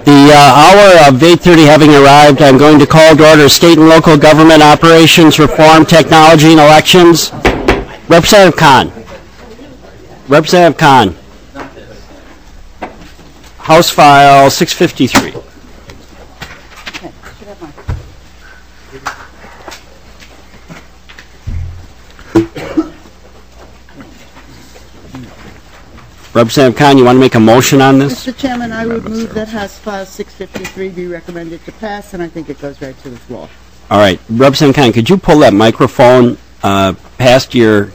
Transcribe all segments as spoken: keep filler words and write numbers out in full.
The uh, hour of eight thirty having arrived, I'm going to call to order State and Local Government Operations Reform, Technology, and Elections. Representative Khan. Representative Khan. House File six fifty-three. Representative Khan, you want to make a motion on this? Mister Chairman, I would move that House File six fifty-three be recommended to pass, and I think it goes right to the floor. All right. Representative Khan, could you pull that microphone uh, past your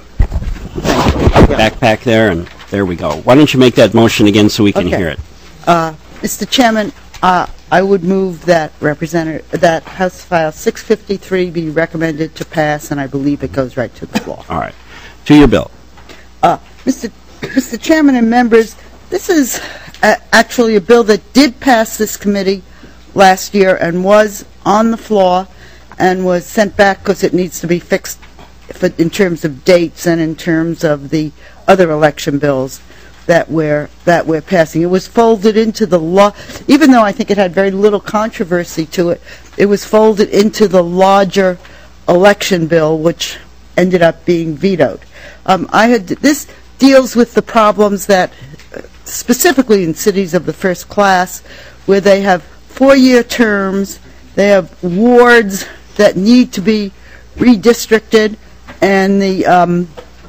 backpack there? And there we go. Why don't you make that motion again so we can Okay. hear it? Uh, Mister Chairman, uh, I would move that Representative that House File six fifty-three be recommended to pass, and I believe it goes right to the floor. All right. To your bill. Uh, Mister Mister Chairman and members, this is uh, actually a bill that did pass this committee last year and was on the floor and was sent back because it needs to be fixed for, in terms of dates and in terms of the other election bills that we're that we're passing. It was folded into the law, even though I think it had very little controversy to it. It was folded into the larger election bill, which ended up being vetoed. Um, I had this. deals with the problems that, uh, specifically in cities of the first class, where they have four-year terms, they have wards that need to be redistricted, and the um,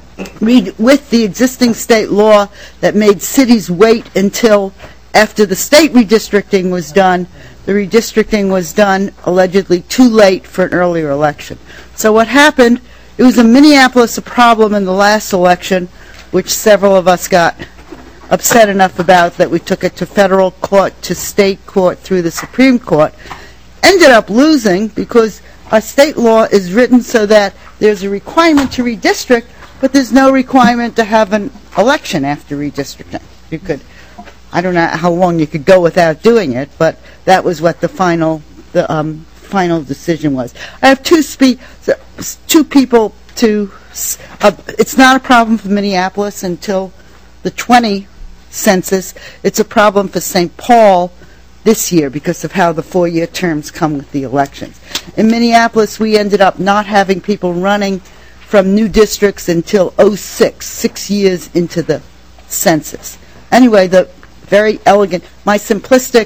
re with the existing state law that made cities wait until after the state redistricting was done. The redistricting was done allegedly too late for an earlier election. So what happened, it was in Minneapolis a problem in the last election, which several of us got upset enough about that we took it to federal court, to state court, through the Supreme Court. Ended up losing because our state law is written so that there's a requirement to redistrict, but there's no requirement to have an election after redistricting. You could, I don't know how long you could go without doing it, but that was what the final, the um, final decision was. I have two spe two people to. Uh, it's not a problem for Minneapolis until the twenty census. It's a problem for Saint Paul this year because of how the four-year terms come with the elections. In Minneapolis, we ended up not having people running from new districts until oh six, six years into the census. Anyway, the very elegant, my simplistic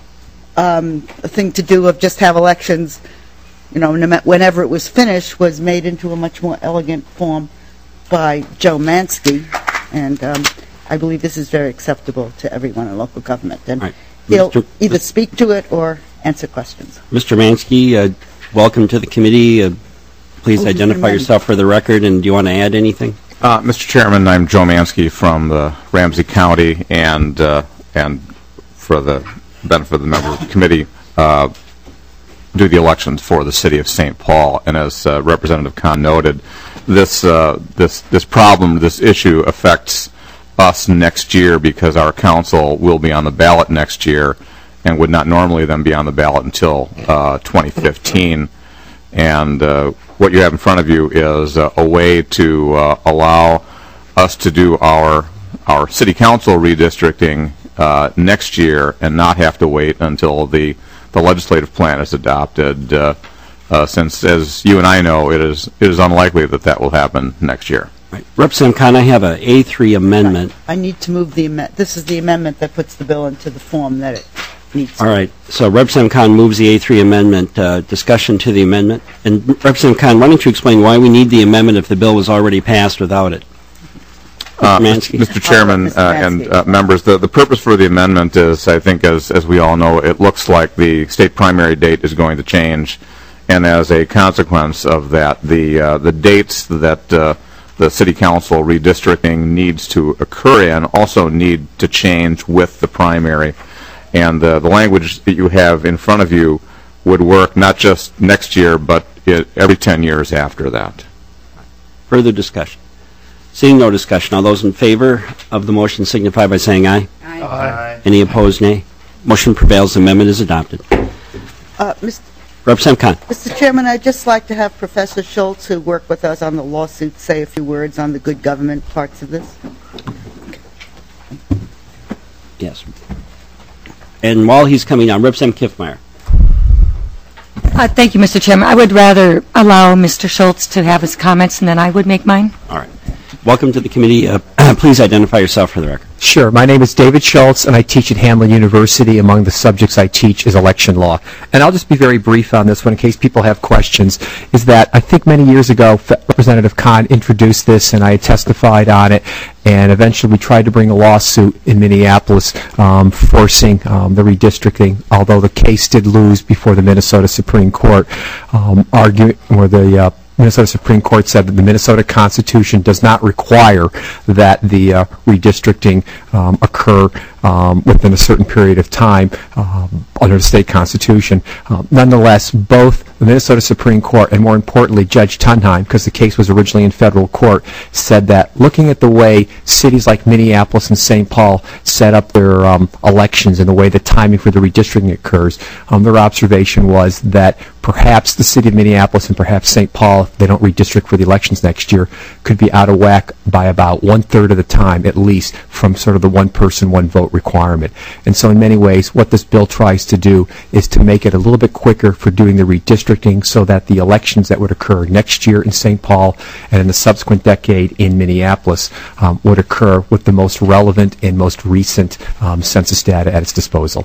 um, thing to do of just have elections, you know, whenever it was finished, was made into a much more elegant form by Joe Mansky, and um, I believe this is very acceptable to everyone in local government. And right. he'll Mister either speak to it or answer questions. Mister Mansky, uh, welcome to the committee. Uh, please Oh, identify yourself for the record, and do you want to add anything? Uh, Mister Chairman, I'm Joe Mansky from the Ramsey County, and uh, and for the benefit of the member of the committee, uh, do the elections for the city of Saint Paul. And as uh, Representative Khan noted, this uh, this this problem, this issue affects us next year because our council will be on the ballot next year and would not normally then be on the ballot until uh, twenty fifteen. And uh, what you have in front of you is uh, a way to uh, allow us to do our our city council redistricting uh, next year and not have to wait until the the legislative plan is adopted, uh, uh, since, as you and I know, it is it is unlikely that that will happen next year. Right. Representative Khan, I have a A three amendment. I need to move the amendment. This is the amendment that puts the bill into the form that it needs. All right. So Representative Khan moves the A three amendment. Uh, discussion to the amendment. And Representative Khan, why don't you explain why we need the amendment if the bill was already passed without it? Uh, Mister Chairman uh, and uh, members, the, the purpose for the amendment is, I think, as, as we all know, it looks like the state primary date is going to change, and as a consequence of that, the uh, the dates that uh, the city council redistricting needs to occur in also need to change with the primary, and uh, the language that you have in front of you would work not just next year, but it, every ten years after that. Further discussion. Seeing no discussion, all those in favor of the motion signify by saying aye. Aye. Aye. Any opposed, nay. Motion prevails. The amendment is adopted. Uh, Mister Representative Khan. Mister Chairman, I'd just like to have Professor Schultz, who worked with us on the lawsuit, say a few words on the good government parts of this. Yes. And while he's coming on, Representative Kiffmeyer. Uh, thank you, Mister Chairman. I would rather allow Mister Schultz to have his comments, and then I would make mine. All right. Welcome to the committee. Uh, please identify yourself for the record. Sure. My name is David Schultz, and I teach at Hamline University. Among the subjects I teach is election law. And I'll just be very brief on this one in case people have questions, is that I think many years ago, Representative Kahn introduced this, and I testified on it, and eventually we tried to bring a lawsuit in Minneapolis um, forcing um, the redistricting, although the case did lose before the Minnesota Supreme Court, um, arguing, or the uh, Minnesota Supreme Court said that the Minnesota Constitution does not require that the uh, redistricting um, occur um, within a certain period of time um, under the state constitution. Uh, nonetheless, both the Minnesota Supreme Court and, more importantly, Judge Tunheim, because the case was originally in federal court, said that looking at the way cities like Minneapolis and Saint Paul set up their um, elections and the way the timing for the redistricting occurs, um, their observation was that perhaps the city of Minneapolis and perhaps Saint Paul, if they don't redistrict for the elections next year, could be out of whack by about one-third of the time, at least, from sort of the one-person, one-vote requirement. And so in many ways, what this bill tries to do is to make it a little bit quicker for doing the redistricting so that the elections that would occur next year in Saint Paul and in the subsequent decade in Minneapolis um, would occur with the most relevant and most recent um, census data at its disposal.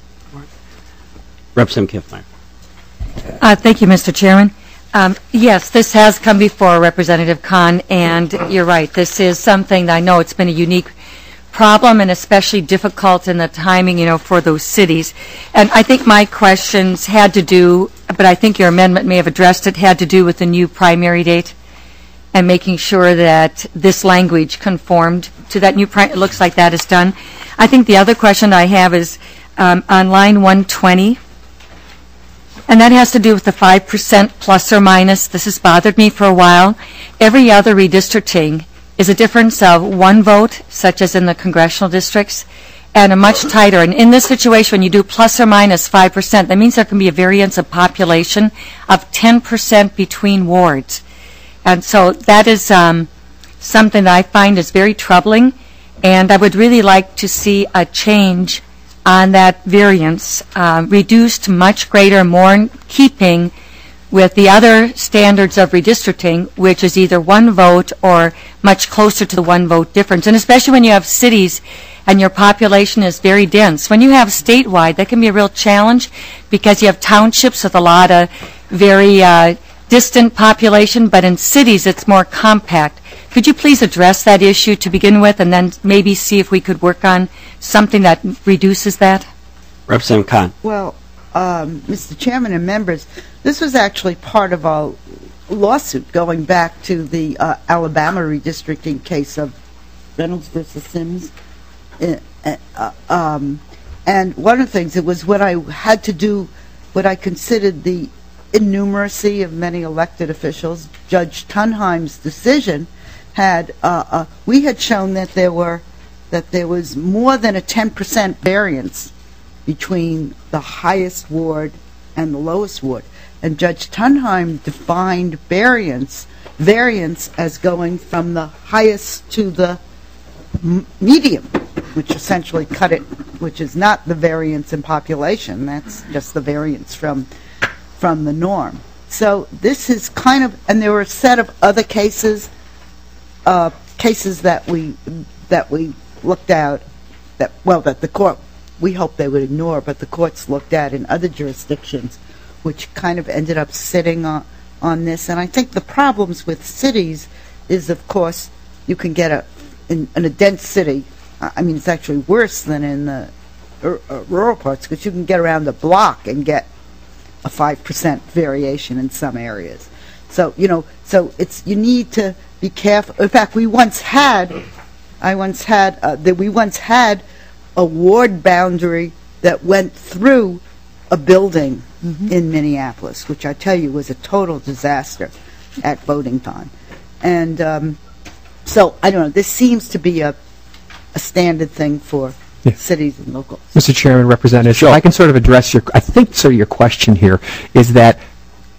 Representative Kiffmeyer. Uh, thank you, Mister Chairman. Um, yes, this has come before Representative Kahn, and you're right. This is something that I know it's been a unique problem and especially difficult in the timing, you know, for those cities. And I think my questions had to do, but I think your amendment may have addressed it, had to do with the new primary date and making sure that this language conformed to that new primary. It looks like that is done. I think the other question I have is um, on line one twenty. And that has to do with the five percent plus or minus. This has bothered me for a while. Every other redistricting is a difference of one vote, such as in the congressional districts, and a much tighter. And in this situation, when you do plus or minus five percent, that means there can be a variance of population of ten percent between wards. And so that is um, something that I find is very troubling, and I would really like to see a change on that variance, uh, reduced much greater, more in keeping with the other standards of redistricting, which is either one vote or much closer to the one vote difference. And especially when you have cities and your population is very dense. When you have statewide, that can be a real challenge because you have townships with a lot of very uh, distant population, but in cities it's more compact. Could you please address that issue to begin with and then maybe see if we could work on something that reduces that? Representative Kahn. Well, um, Mister Chairman and members, this was actually part of a lawsuit going back to the uh, Alabama redistricting case of Reynolds versus Sims. Uh, uh, um, and one of the things, it was when I had to do what I considered the innumeracy of many elected officials. Judge Tunheim's decision had, uh, uh, we had shown that there were, that there was more than a ten percent variance between the highest ward and the lowest ward. And Judge Tunheim defined variance, variance as going from the highest to the m medium, which essentially cut it, which is not the variance in population, that's just the variance from, from the norm. So this is kind of, and there were a set of other cases, Uh, cases that we that we looked at, that well that the court, we hoped they would ignore, but the courts looked at in other jurisdictions, which kind of ended up sitting on on this. And I think the problems with cities is, of course, you can get a in, in a dense city. I mean, it's actually worse than in the uh, rural parts because you can get around the block and get a five percent variation in some areas. So you know, so it's you need to be careful. In fact, we once had, I once had, uh, that we once had a ward boundary that went through a building mm-hmm. in Minneapolis, which I tell you was a total disaster at voting time. And um, so, I don't know, this seems to be a, a standard thing for yeah. cities and locals. Mister Chairman, Representative, sure. I can sort of address your, I think sort of your question here is that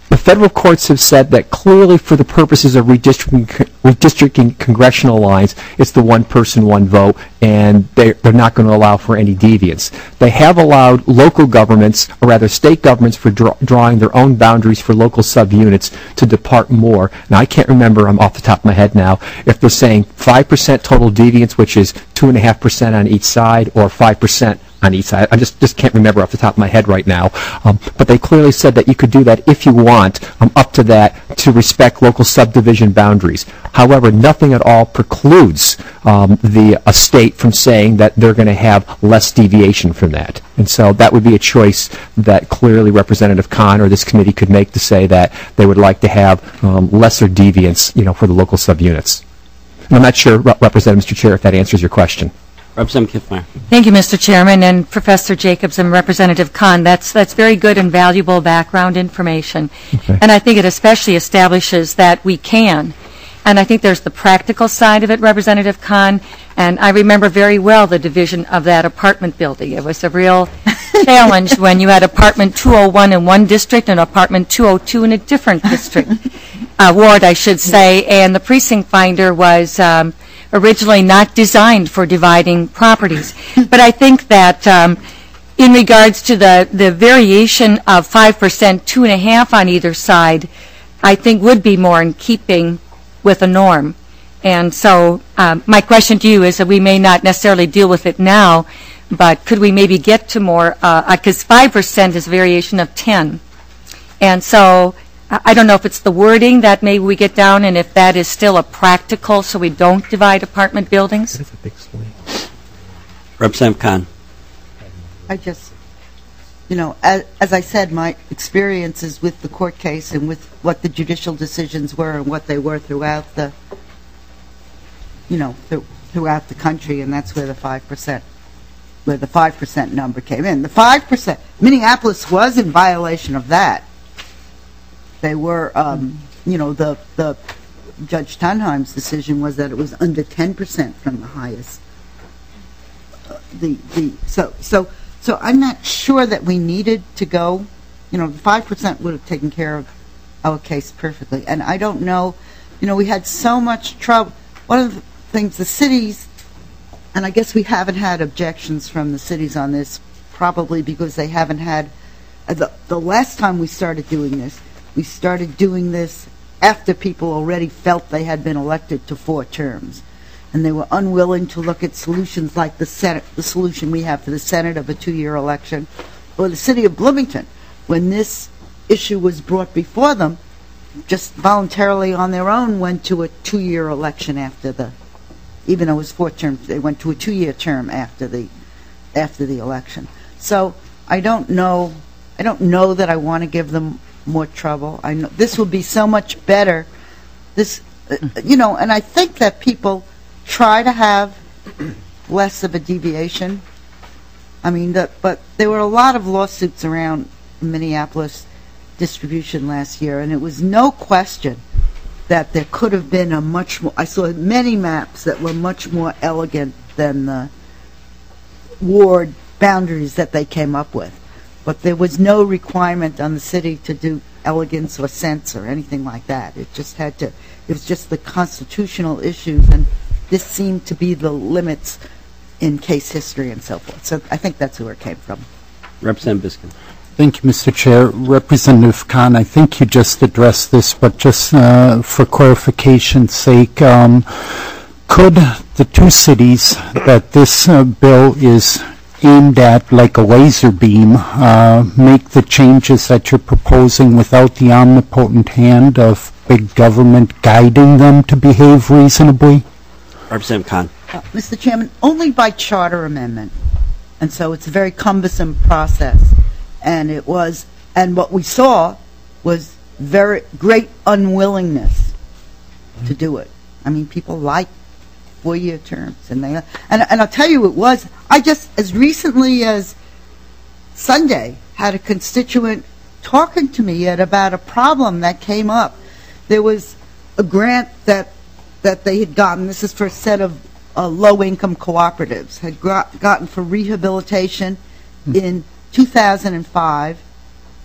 The federal courts have said that clearly for the purposes of redistricting, redistricting congressional lines, it's the one person, one vote, and they're, they're not going to allow for any deviance. They have allowed local governments, or rather state governments, for draw, drawing their own boundaries for local subunits to depart more. Now, I can't remember, I'm off the top of my head now, if they're saying five percent total deviance, which is two point five percent on each side, or five percent on each side. I just, just can't remember off the top of my head right now. Um, but they clearly said that you could do that if you want, um, up to that, to respect local subdivision boundaries. However, nothing at all precludes um, the a state from saying that they're going to have less deviation from that. And so that would be a choice that clearly Representative Kahn or this committee could make to say that they would like to have um, lesser deviance, you know, for the local subunits. And I'm not sure, Re- Representative, Mister Chair, if that answers your question. Representative Kiffmeyer. Thank you, Mister Chairman, and Professor Jacobs and Representative Kahn. That's that's very good and valuable background information. Okay. And I think it especially establishes that we can. And I think there's the practical side of it, Representative Kahn. And I remember very well the division of that apartment building. It was a real challenge when you had apartment two oh one in one district and apartment two oh two in a different district, uh, ward, I should say. And the precinct finder was Um, originally not designed for dividing properties. But I think that um, in regards to the, the variation of five percent, two and a half on either side, I think would be more in keeping with a norm. And so um, my question to you is that we may not necessarily deal with it now, but could we maybe get to more, because uh, five percent is a variation of ten. And so I don't know if it's the wording that maybe we get down and if that is still a practical so we don't divide apartment buildings. That's a big swing. Representative Kahn. I just, you know, as, as I said, my experiences with the court case and with what the judicial decisions were and what they were throughout the, you know, th- throughout the country, and that's where the five percent, where the five percent number came in. The five percent, Minneapolis was in violation of that. They were, um, you know, the, the Judge Tannheim's decision was that it was under ten percent from the highest. Uh, the the so so so I'm not sure that we needed to go. You know, the five percent would have taken care of our case perfectly. And I don't know, you know, we had so much trouble. One of the things the cities, and I guess we haven't had objections from the cities on this, probably because they haven't had uh, the the last time we started doing this. We started doing this after people already felt they had been elected to four terms. And they were unwilling to look at solutions like the Senate, the solution we have for the Senate of a two-year election, or the city of Bloomington. When this issue was brought before them, just voluntarily on their own went to a two-year election after the, even though it was four terms, they went to a two-year term after the, after the election. So I don't know, I don't know that I want to give them more trouble. I know this will be so much better. This, uh, you know, and I think that people try to have less of a deviation. I mean, the, but there were a lot of lawsuits around Minneapolis distribution last year, and it was no question that there could have been a much more. I saw many maps that were much more elegant than the ward boundaries that they came up with. But there was no requirement on the city to do elegance or sense or anything like that. It just had to, it was just the constitutional issues, and this seemed to be the limits in case history and so forth. So I think that's where it came from. Representative Biskin. Thank you, Mister Chair. Representative Kahn, I think you just addressed this, but just uh, for clarification's sake, um, could the two cities that this uh, bill is aimed at, like a laser beam, uh, make the changes that you're proposing without the omnipotent hand of big government guiding them to behave reasonably? Representative Kahn. Uh, Mister Chairman, only by charter amendment. And so it's a very cumbersome process. And it was, and what we saw was very great unwillingness to do it. I mean, people like four-year terms, and they, and and I'll tell you, it was. I just, as recently as Sunday, had a constituent talking to me at about a problem that came up. There was a grant that that they had gotten. This is for a set of uh, low-income cooperatives had got, gotten for rehabilitation mm. in two thousand five,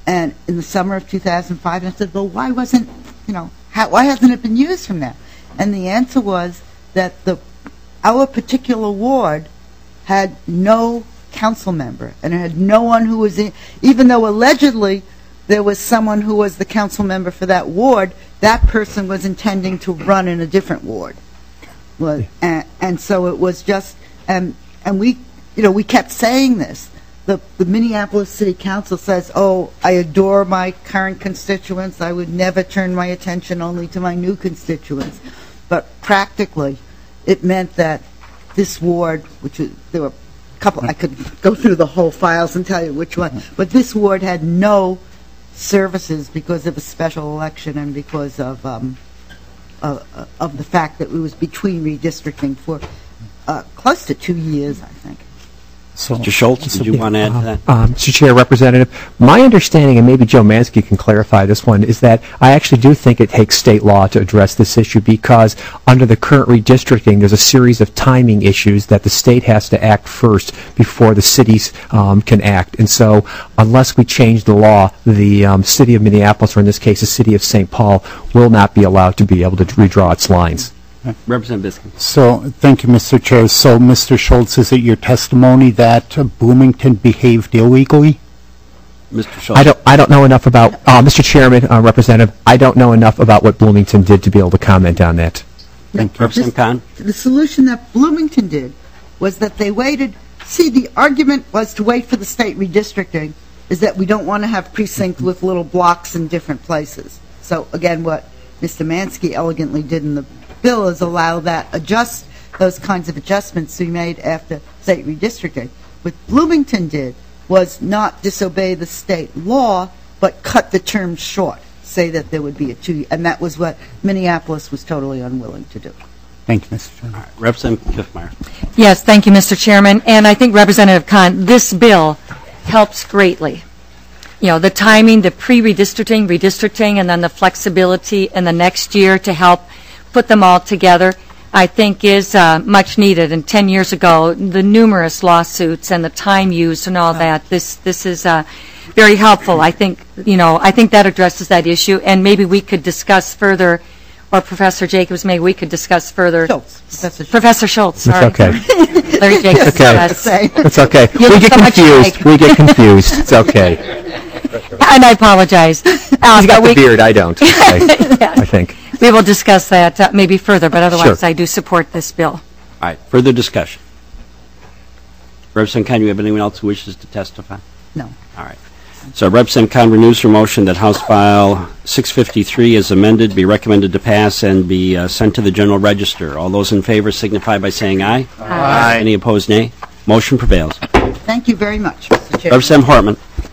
and in the summer of two thousand five, and I said, well, why wasn't, you know, how, why hasn't it been used from that? And the answer was that the our particular ward had no council member, and it had no one who was in, even though allegedly there was someone who was the council member for that ward, that person was intending to run in a different ward. Well, and, and so it was just, and, and we, you know, we kept saying this. The, the Minneapolis City Council says, oh, I adore my current constituents. I would never turn my attention only to my new constituents. But practically, it meant that this ward, which is, there were a couple, I could go through the whole files and tell you which one, but this ward had no services because of a special election and because of um, uh, uh, of the fact that it was between redistricting for uh, close to two years, I think. So, Mister Schultz, did you want to add to that? Uh, Mister Chair, Representative, my understanding, and maybe Joe Mansky can clarify this one, is that I actually do think it takes state law to address this issue because under the current redistricting, there's a series of timing issues that the state has to act first before the cities um, can act. And so unless we change the law, the um, city of Minneapolis, or in this case the city of Saint Paul, will not be allowed to be able to redraw its lines. Representative Biskin. so thank you, Mister Chair. So, Mister Schultz, is it your testimony that uh, Bloomington behaved illegally? Mister Schultz. I don't, I don't know enough about, uh, Mister Chairman, uh, Representative, I don't know enough about what Bloomington did to be able to comment on that. Thank you. Representative Khan. The solution that Bloomington did was that they waited. See, the argument was to wait for the state redistricting is that we don't want to have precincts with little blocks in different places. So, again, what Mister Mansky elegantly did in the bill is allow that, adjust those kinds of adjustments to be made after state redistricting. What Bloomington did was not disobey the state law, but cut the term short, say that there would be a two, and that was what Minneapolis was totally unwilling to do. Thank you, Mister Chairman. All right. Representative Kiffmeyer. Yes, thank you, Mister Chairman. And I think Representative Khan, this bill helps greatly. You know, the timing, the pre-redistricting, redistricting, and then the flexibility in the next year to help put them all together, I think is uh, much needed. And ten years ago, the numerous lawsuits and the time used and all that, this this is uh, very helpful. I think, you know, I think that addresses that issue, and maybe we could discuss further, or Professor Jacobs, maybe we could discuss further. Schultz. Professor Schultz. Professor Schultz, sorry. It's okay. Larry Jacobs. It's okay. yes. It's okay. You We look get so much confused. alike. We get confused. It's okay. And I apologize. Uh, He's got but the we- beard. I don't. Okay. I think. We will discuss that uh, maybe further, but otherwise Sure. I do support this bill. All right. Further discussion. Representative Khan, do you have anyone else who wishes to testify? No. All right. So Representative Khan renews her motion that House File six fifty-three as amended be recommended to pass and be uh, sent to the General Register. All those in favor signify by saying aye. Aye. Any opposed, nay. Motion prevails. Thank you very much, Mister Chairman. Representative Hartman.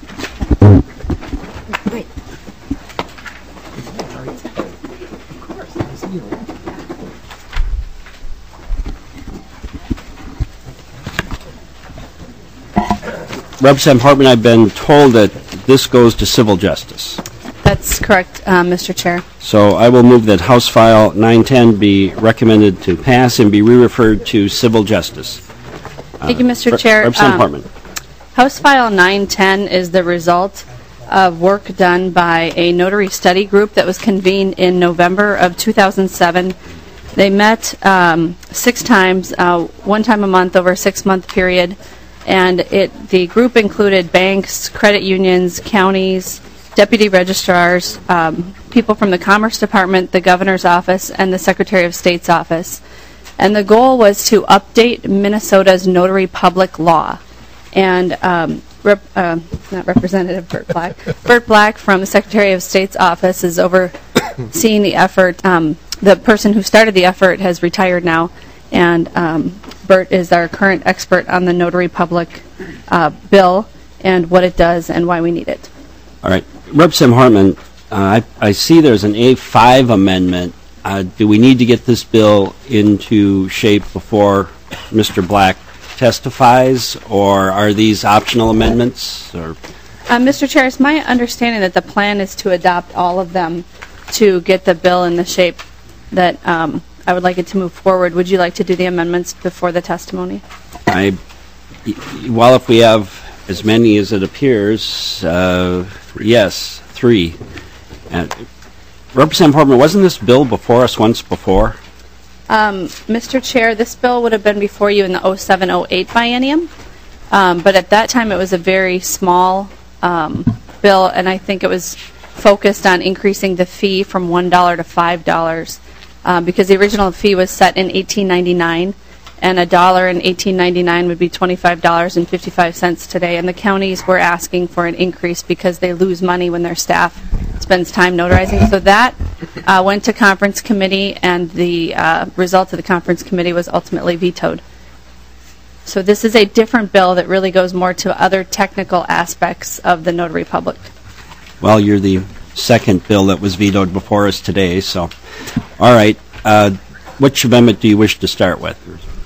Representative Hartman, I've been told that this goes to civil justice. That's correct, uh, Mister Chair. So I will move that House File nine ten be recommended to pass and be re-referred to civil justice. Thank you, Mister Re- Chair. Representative Um, Hartman. House File nine ten is the result of work done by a notary study group that was convened in November of two thousand seven. They met um, six times, uh, one time a month over a six-month period, and it the group included banks, credit unions, counties, deputy registrars, um, people from the Commerce Department, the Governor's Office, and the Secretary of State's office. And the goal was to update Minnesota's notary public law. And um, rep, uh, not Representative Burt Black, Burt Black from the Secretary of State's office is overseeing the effort. Um, the person who started the effort has retired now, and um, Burt is our current expert on the notary public uh, bill and what it does and why we need it. All right. Representative Hartman, uh, I, I see there's an A five amendment. Uh, do we need to get this bill into shape before Mister Black testifies, or are these optional amendments? Or Uh, Mister Chair, it's my understanding that the plan is to adopt all of them to get the bill in the shape that um, I would like it to move forward. Would you like to do the amendments before the testimony? I, well, if we have as many as it appears. Uh, yes, three. Uh, Representative Portman, wasn't this bill before us once before? Um, Mister Chair, this bill would have been before you in the oh seven oh eight biennium, um, but at that time it was a very small um, bill, and I think it was focused on increasing the fee from one dollar to five dollars, um, because the original fee was set in eighteen ninety-nine, and a dollar in eighteen ninety-nine would be twenty-five dollars and fifty-five cents today, and the counties were asking for an increase because they lose money when their staff spends time notarizing. So that uh, went to conference committee, and the uh, result of the conference committee was ultimately vetoed. So this is a different bill that really goes more to other technical aspects of the notary public. Well, you're the second bill that was vetoed before us today, so. All right. Uh, which amendment do you wish to start with?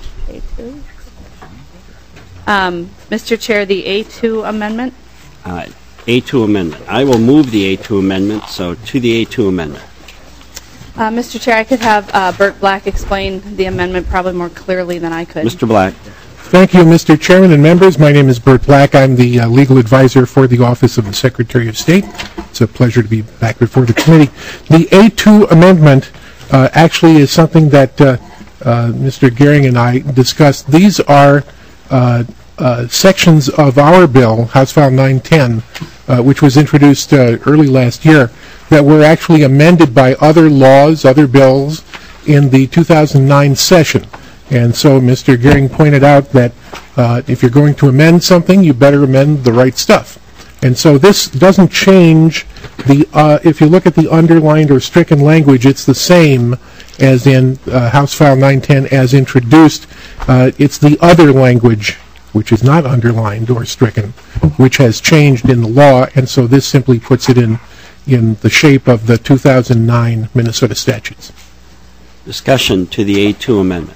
Um, Mister Chair, the A two amendment. Uh, A two amendment. I will move the A two amendment, so to the A two amendment. Uh, Mister Chair, I could have uh, Bert Black explain the amendment probably more clearly than I could. Mister Black. Thank you, Mister Chairman and members. My name is Bert Black. I'm the uh, legal advisor for the Office of the Secretary of State. It's a pleasure to be back before the committee. The A two amendment uh, actually is something that uh, uh, Mister Gehring and I discussed. These are uh, uh, sections of our bill, House File nine ten, uh, which was introduced uh, early last year, that were actually amended by other laws, other bills, in the two thousand nine session. And so Mister Gehring pointed out that uh, if you're going to amend something, you better amend the right stuff. And so this doesn't change the, uh, if you look at the underlined or stricken language, it's the same as in uh, House File nine ten as introduced. Uh, it's the other language, which is not underlined or stricken, which has changed in the law, and so this simply puts it in, in the shape of the two thousand nine Minnesota statutes. Discussion to the A two amendment.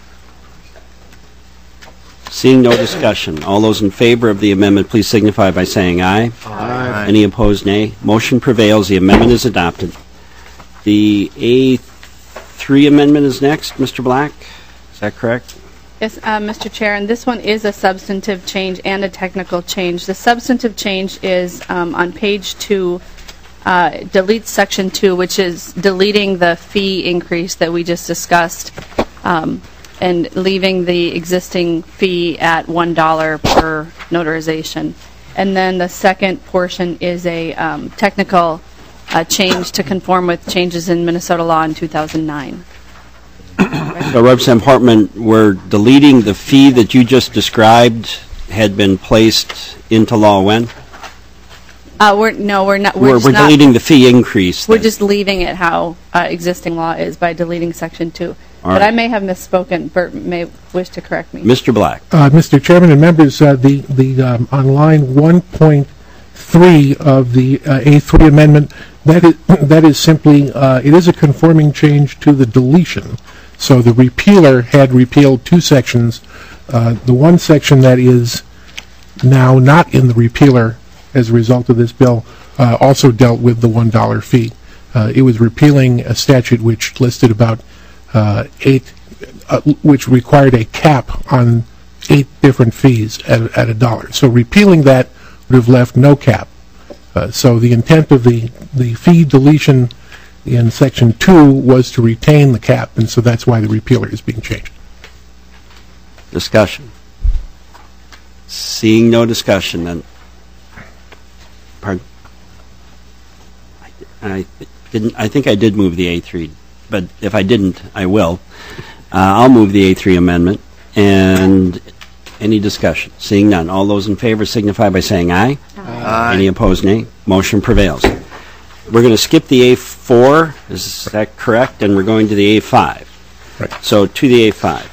Seeing no discussion, all those in favor of the amendment, please signify by saying aye. Aye. Any opposed, nay. Motion prevails. The amendment is adopted. The A three amendment is next, Mister Black. Is that correct? Yes, uh, Mister Chair, and this one is a substantive change and a technical change. The substantive change is um, on page two, uh, deletes section two, which is deleting the fee increase that we just discussed, um, and leaving the existing fee at one dollar per notarization. And then the second portion is a um, technical uh, change to conform with changes in Minnesota law in two thousand nine. So, Representative Hartman, we're deleting the fee that you just described had been placed into law when? Uh, we're, no, we're not. We're, We're, just we're not, deleting the fee increase. We're then. just leaving it how uh, existing law is by deleting section two. All but right. I may have misspoken. Bert may wish to correct me. Mister Black. Uh, Mister Chairman and members, uh, the, the um, on line one point three of the uh, A three amendment, that is, that is simply, uh, it is a conforming change to the deletion. So the repealer had repealed two sections. Uh, the one section that is now not in the repealer as a result of this bill uh, also dealt with the one dollar fee. Uh, it was repealing a statute which listed about uh, eight, uh, which required a cap on eight different fees at, at a dollar. So repealing that would have left no cap. Uh, so the intent of the, the fee deletion in section two was to retain the cap, and so that's why the repealer is being changed. Discussion. Seeing no discussion, then. Pardon? I, I didn't. I think I did move the A three, but if I didn't, I will. Uh, I'll move the A three amendment. And any discussion? Seeing none. All those in favor signify by saying aye. Aye. Any opposed, nay. Motion prevails. We're going to skip the A four. Is that correct? And we're going to the A five. Right. So to the A five.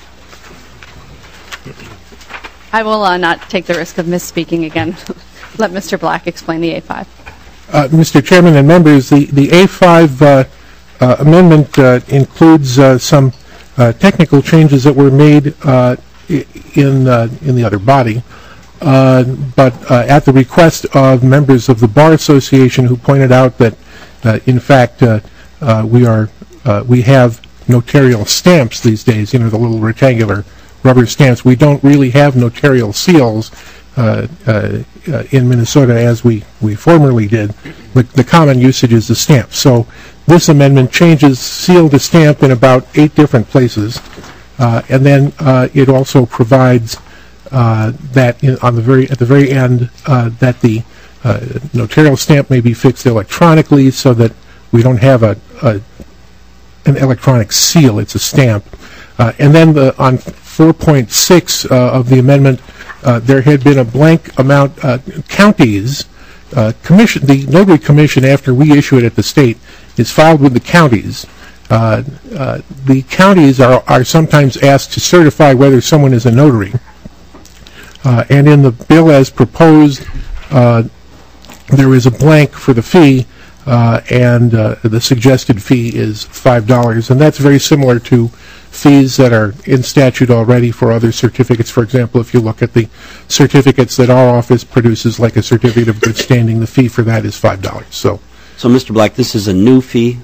I will uh, not take the risk of misspeaking again. Let Mister Black explain the A five. Uh, Mister Chairman and members, the, the A five uh, uh, amendment uh, includes uh, some uh, technical changes that were made uh, in, uh, in the other body, uh, but uh, at the request of members of the Bar Association who pointed out that, uh, in fact, uh, uh, we are uh, we have notarial stamps these days, you know, the little rectangular rubber stamps. We don't really have notarial seals, uh, uh, uh, in Minnesota as we, we formerly did. The, the common usage is the stamp. So this amendment changes seal to stamp in about eight different places. Uh, and then uh, it also provides uh, that in, on the very at the very end uh, that the uh, notarial stamp may be fixed electronically, so that we don't have a, a an electronic seal. It's a stamp. Uh, and then the, on four point six uh, of the amendment, uh, there had been a blank amount. Uh, counties uh, commission the notary commission after we issue it at the state is filed with the counties. Uh, uh, the counties are, are sometimes asked to certify whether someone is a notary. Uh, and in the bill as proposed, uh, there is a blank for the fee, uh, and uh, the suggested fee is five dollars. And that's very similar to fees that are in statute already for other certificates. For example, if you look at the certificates that our office produces, like a certificate of good standing, the fee for that is five dollars. So, so Mister Black, this is a new fee?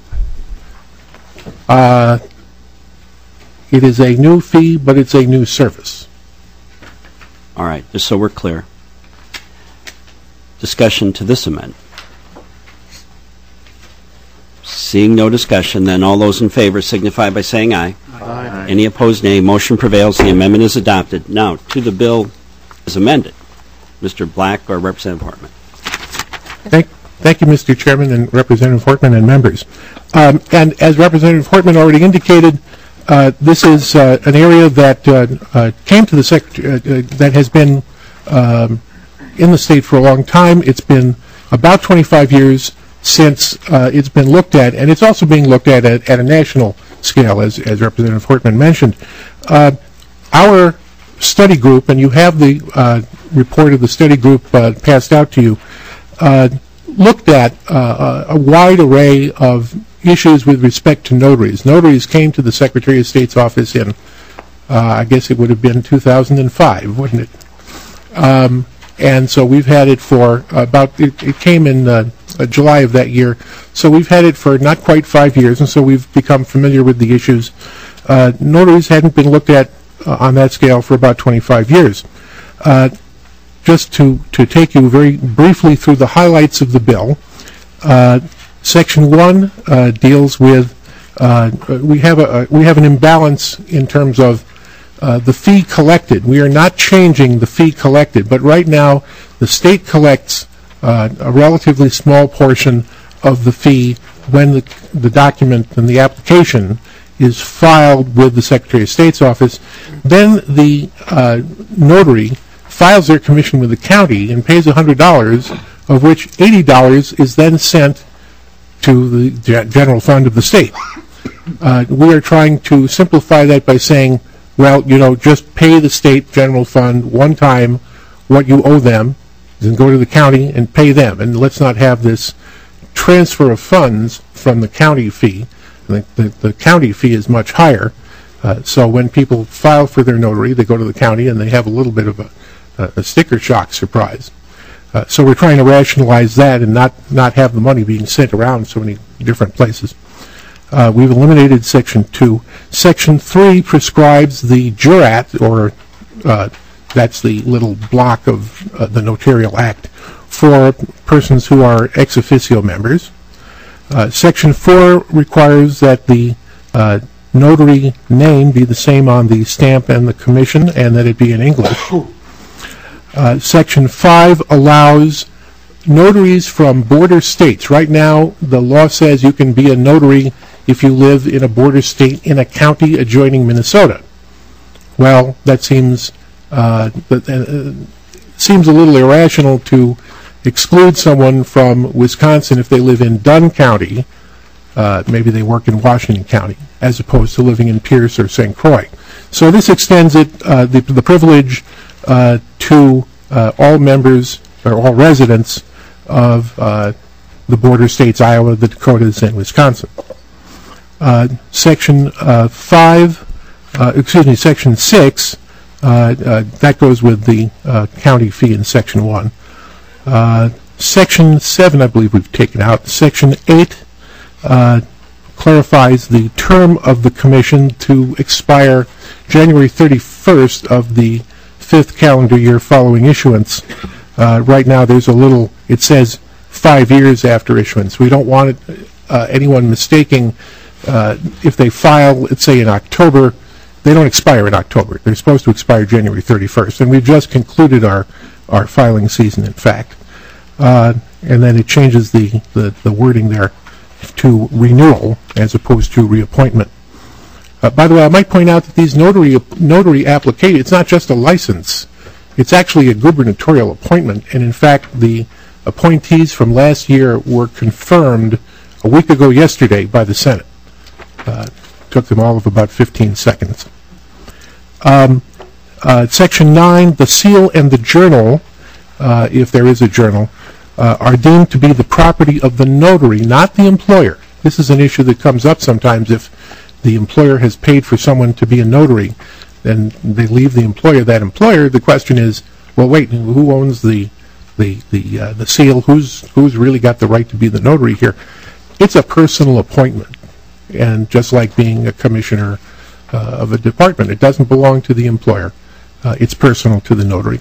Uh, it is a new fee, but it's a new service. All right, just so we're clear. Discussion to this amendment. Seeing no discussion, then all those in favor signify by saying aye. Aye. Any opposed, nay. Motion prevails. The amendment is adopted. Now, to the bill as amended. Mister Black or Representative Hortman? Thank, thank you, Mister Chairman and Representative Hortman and members. Um, and as Representative Hortman already indicated, uh, this is uh, an area that uh, uh, came to the Secretary, uh, uh, that has been um, in the state for a long time. It's been about twenty-five years since uh, it's been looked at, and it's also being looked at at, at a national scale, as, as Representative Hortman mentioned. Uh, our study group, and you have the uh, report of the study group uh, passed out to you, uh, looked at uh, a wide array of issues with respect to notaries. Notaries came to the Secretary of State's office in, uh, I guess it would have been two thousand five, wouldn't it? Um, and so we've had it for about, it, it came in uh, uh, July of that year, so we've had it for not quite five years, and so we've become familiar with the issues. Uh, notaries hadn't been looked at uh, on that scale for about twenty-five years. Uh, just to, to take you very briefly through the highlights of the bill, uh, Section one uh, deals with uh, we have a we have an imbalance in terms of uh, the fee collected. We are not changing the fee collected, but right now the state collects uh, a relatively small portion of the fee when the, the document and the application is filed with the Secretary of State's office. Then the uh, notary files their commission with the county and pays one hundred dollars, of which eighty dollars is then sent to the general fund of the state. Uh, we are trying to simplify that by saying, well, you know, just pay the state general fund one time what you owe them, then go to the county and pay them. And let's not have this transfer of funds from the county fee. The, the, the county fee is much higher. Uh, so when people file for their notary, they go to the county and they have a little bit of a, a sticker shock surprise. Uh, so we're trying to rationalize that and not, not have the money being sent around so many different places. Uh, we've eliminated Section two. Section three prescribes the jurat, or uh, that's the little block of uh, the Notarial Act, for persons who are ex officio members. Uh, Section four requires that the uh, notary name be the same on the stamp and the commission, and that it be in English. Uh, Section five allows notaries from border states. Right now, the law says you can be a notary if you live in a border state in a county adjoining Minnesota. Well, that seems uh, uh, seems a little irrational to exclude someone from Wisconsin if they live in Dunn County. Uh, maybe they work in Washington County, as opposed to living in Pierce or Saint Croix. So this extends it, uh, the, the privilege uh, to uh, all members or all residents of uh, the border states, Iowa, the Dakotas, and Wisconsin. Uh, section uh, five, uh, excuse me, Section six, uh, uh, that goes with the uh, county fee in Section one. Uh, Section seven, I believe we've taken out. Section eight uh, clarifies the term of the commission to expire January thirty-first of the fifth calendar year following issuance. Uh, right now, there's a little, it says five years after issuance. We don't want it, uh, anyone mistaking uh, if they file, let's say in October, they don't expire in October. They're supposed to expire January thirty-first. And we've just concluded our, our filing season, in fact. Uh, and then it changes the, the, the wording there to renewal as opposed to reappointment. Uh, by the way, I might point out that these notary notary applications, it's not just a license. It's actually a gubernatorial appointment. And in fact, the appointees from last year were confirmed a week ago yesterday by the Senate. Uh, took them all of about fifteen seconds. Um, uh, Section nine, the seal and the journal, uh, if there is a journal, uh, are deemed to be the property of the notary, not the employer. This is an issue that comes up sometimes if the employer has paid for someone to be a notary, then they leave the employer that employer. The question is, well, wait, who owns the the the uh, the seal? Who's who's really got the right to be the notary here? It's a personal appointment, and just like being a commissioner uh, of a department, it doesn't belong to the employer. Uh, it's personal to the notary.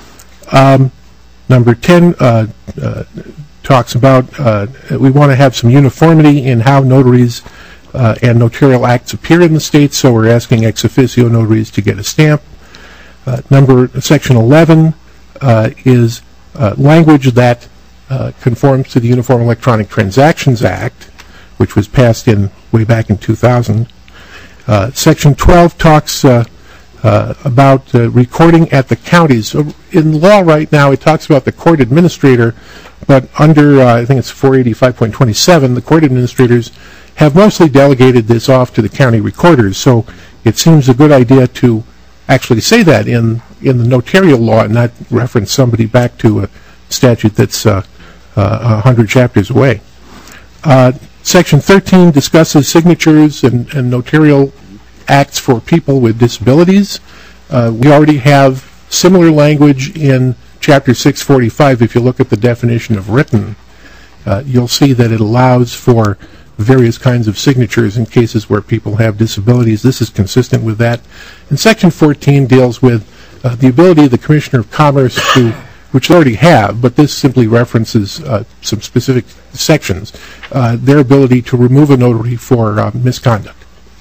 Um, number ten uh, uh, talks about uh, we want to have some uniformity in how notaries Uh, and notarial acts appear in the state, so we're asking ex officio notaries to get a stamp. Uh, number section eleven uh, is uh, language that uh, conforms to the Uniform Electronic Transactions Act, which was passed in way back in two thousand. Uh, section twelve talks uh, uh, about uh, recording at the counties. So in law right now, it talks about the court administrator, but under uh, I think it's four eighty-five point twenty-seven, the court administrators have mostly delegated this off to the county recorders, so it seems a good idea to actually say that in, in the notarial law and not reference somebody back to a statute that's uh, uh, one hundred chapters away. Uh, Section thirteen discusses signatures and, and notarial acts for people with disabilities. Uh, we already have similar language in Chapter six forty-five. If you look at the definition of written, uh, you'll see that it allows for various kinds of signatures in cases where people have disabilities. This is consistent with that. And Section fourteen deals with uh, the ability of the Commissioner of Commerce to, which they already have, but this simply references uh, some specific sections, uh, their ability to remove a notary for uh, misconduct.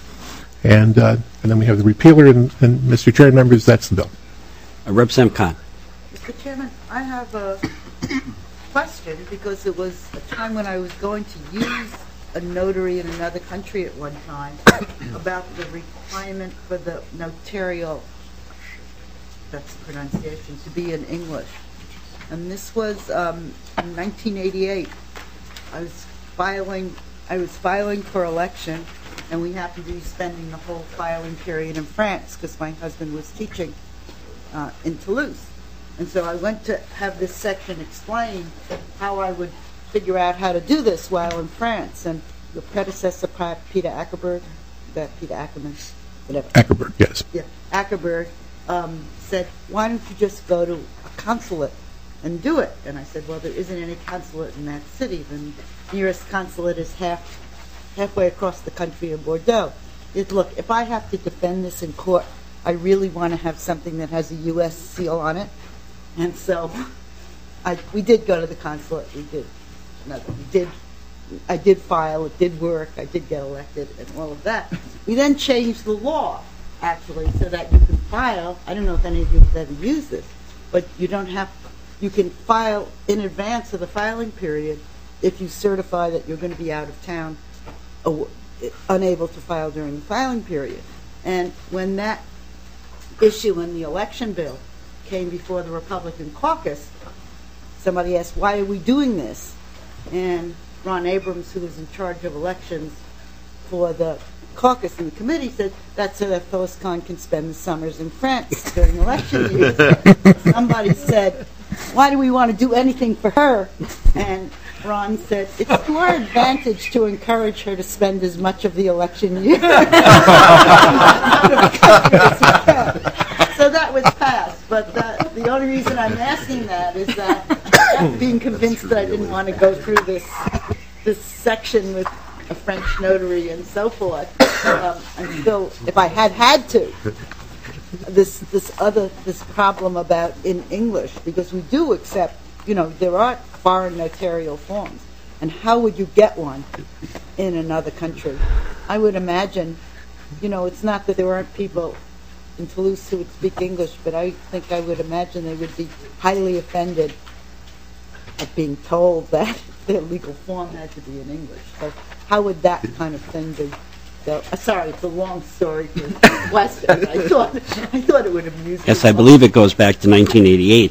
And, uh, and then we have the repealer, and, and Mister Chair and members, that's the bill. Uh, Representative Khan. Mister Chairman, I have a question because it was a time when I was going to use a notary in another country at one time about the requirement for the notarial, that's the pronunciation, to be in English. And this was um, in nineteen eighty-eight. I was filing, I was filing for election, and we happened to be spending the whole filing period in France because my husband was teaching uh, in Toulouse. And so I went to have this section explain how I would figure out how to do this while in France. And the predecessor, Peter Ackerberg, that Peter Ackerman, whatever. Ackerberg, yes. Yeah, Ackerberg um, said, why don't you just go to a consulate and do it? And I said, well, there isn't any consulate in that city. The nearest consulate is half halfway across the country in Bordeaux. It, look, if I have to defend this in court, I really want to have something that has a U S seal on it. And so I, we did go to the consulate. We did. No, we did. I did file. It did work. I did get elected and all of that. We then changed the law, actually, so that you can file. I don't know if any of you have ever used this, but you don't have. You can file in advance of the filing period if you certify that you're going to be out of town, or unable to file during the filing period. And when that issue in the election bill came before the Republican caucus, somebody asked, why are we doing this? And Ron Abrams, who was in charge of elections for the caucus and the committee, said, that's so that Phyllis Kahn can spend the summers in France during election years. Somebody said, why do we want to do anything for her? And Ron said, it's to our advantage to encourage her to spend as much of the election year. So that was passed, but the, the only reason I'm asking that is that after being convinced that I didn't want to go through this this section with a French notary and so forth, um, I'm still, if I had had to, this this other this problem about in English, because we do accept, you know, there are foreign notarial forms, and how would you get one in another country? I would imagine, you know, it's not that there aren't people in Toulouse who would speak English, but I think I would imagine they would be highly offended at being told that their legal form had to be in English. So how would that kind of thing be? So, uh, sorry, it's a long story for Weston. I thought I thought it would amuse me. Yes, I believe it goes back to nineteen eighty-eight.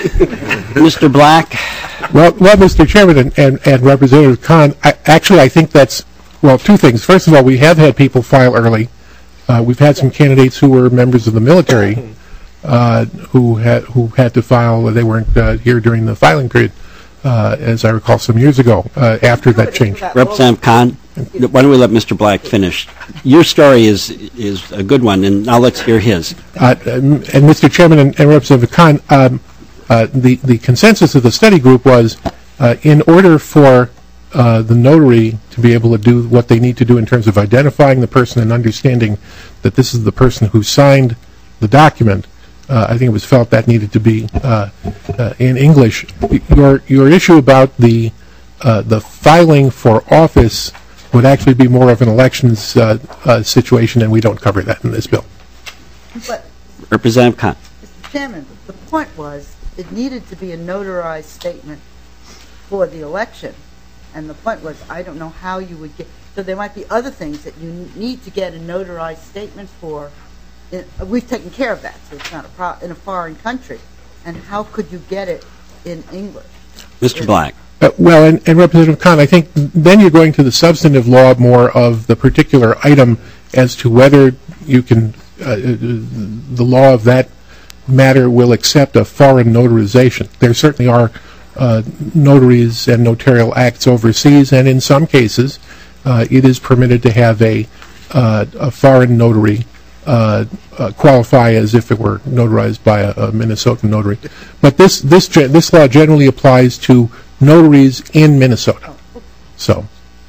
Mister Black? Well, well, Mister Chairman and, and, and Representative Khan, I, actually, I think that's, well, two things. First of all, we have had people file early. Uh, we've had some candidates who were members of the military uh, who had who had to file. They weren't uh, here during the filing period, uh, as I recall, some years ago. Uh, after that change, Representative Khan, why don't we let Mister Black finish? Your story is is a good one, and now let's hear his. Uh, and Mister Chairman and, and Representative Khan, um, uh, the the consensus of the study group was, uh, in order for Uh, the notary to be able to do what they need to do in terms of identifying the person and understanding that this is the person who signed the document, uh, I think it was felt that needed to be uh, uh, in English. Your your issue about the uh, the filing for office would actually be more of an elections uh, uh, situation, and we don't cover that in this bill. But, Representative Khan. Mister Chairman, the point was it needed to be a notarized statement for the election. And the point was, I don't know how you would get, so there might be other things that you need to get a notarized statement for. It, we've taken care of that, so it's not a pro, in a foreign country. And how could you get it in English? Mister Black. Uh, well, and, and Representative Khan, I think then you're going to the substantive law more of the particular item as to whether you can, uh, the law of that matter will accept a foreign notarization. There certainly are Uh, notaries and notarial acts overseas, and in some cases uh, it is permitted to have a, uh, a foreign notary uh, uh, qualify as if it were notarized by a, a Minnesotan notary. But this this this law generally applies to notaries in Minnesota. So,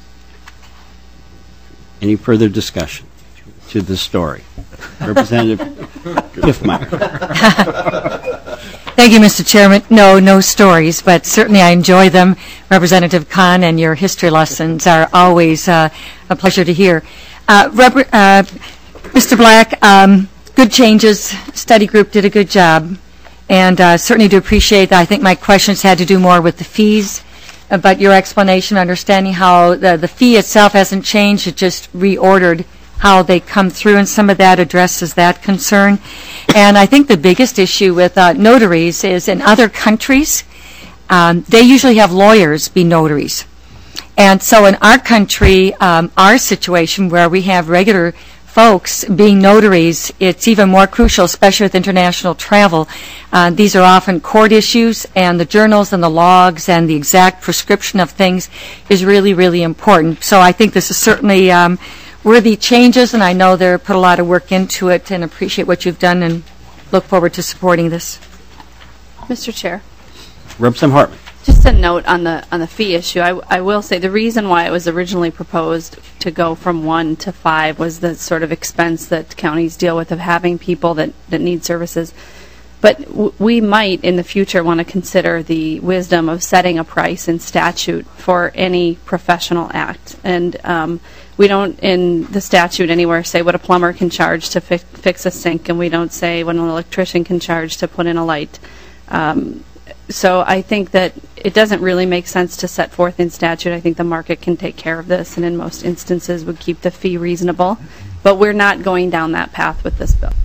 any further discussion to the story? Representative Kiffmeyer. Thank you, Mister Chairman. No, no stories, but certainly I enjoy them. Representative Khan, and your history lessons are always uh, a pleasure to hear. Uh, Rep- uh, Mister Black, um, good changes. Study group did a good job, and uh, certainly do appreciate that. I think my questions had to do more with the fees, uh, but your explanation, understanding how the, the fee itself hasn't changed, it just reordered how they come through, and some of that addresses that concern. And I think the biggest issue with uh, notaries is in other countries, um, they usually have lawyers be notaries. And so in our country, um, our situation where we have regular folks being notaries, it's even more crucial, especially with international travel. Uh, these are often court issues, and the journals and the logs and the exact prescription of things is really, really important. So I think this is certainly um, worthy changes, and I know they're put a lot of work into it, and appreciate what you've done and look forward to supporting this. Mister Chair. Representative Hartman. Just a note on the on the fee issue. I, I will say the reason why it was originally proposed to go from one to five was the sort of expense that counties deal with of having people that, that need services. But w- we might in the future want to consider the wisdom of setting a price in statute for any professional act. And um, we don't in the statute anywhere say what a plumber can charge to fi- fix a sink, and we don't say what an electrician can charge to put in a light. Um, so I think that it doesn't really make sense to set forth in statute. I think the market can take care of this, and in most instances would keep the fee reasonable. But we're not going down that path with this bill.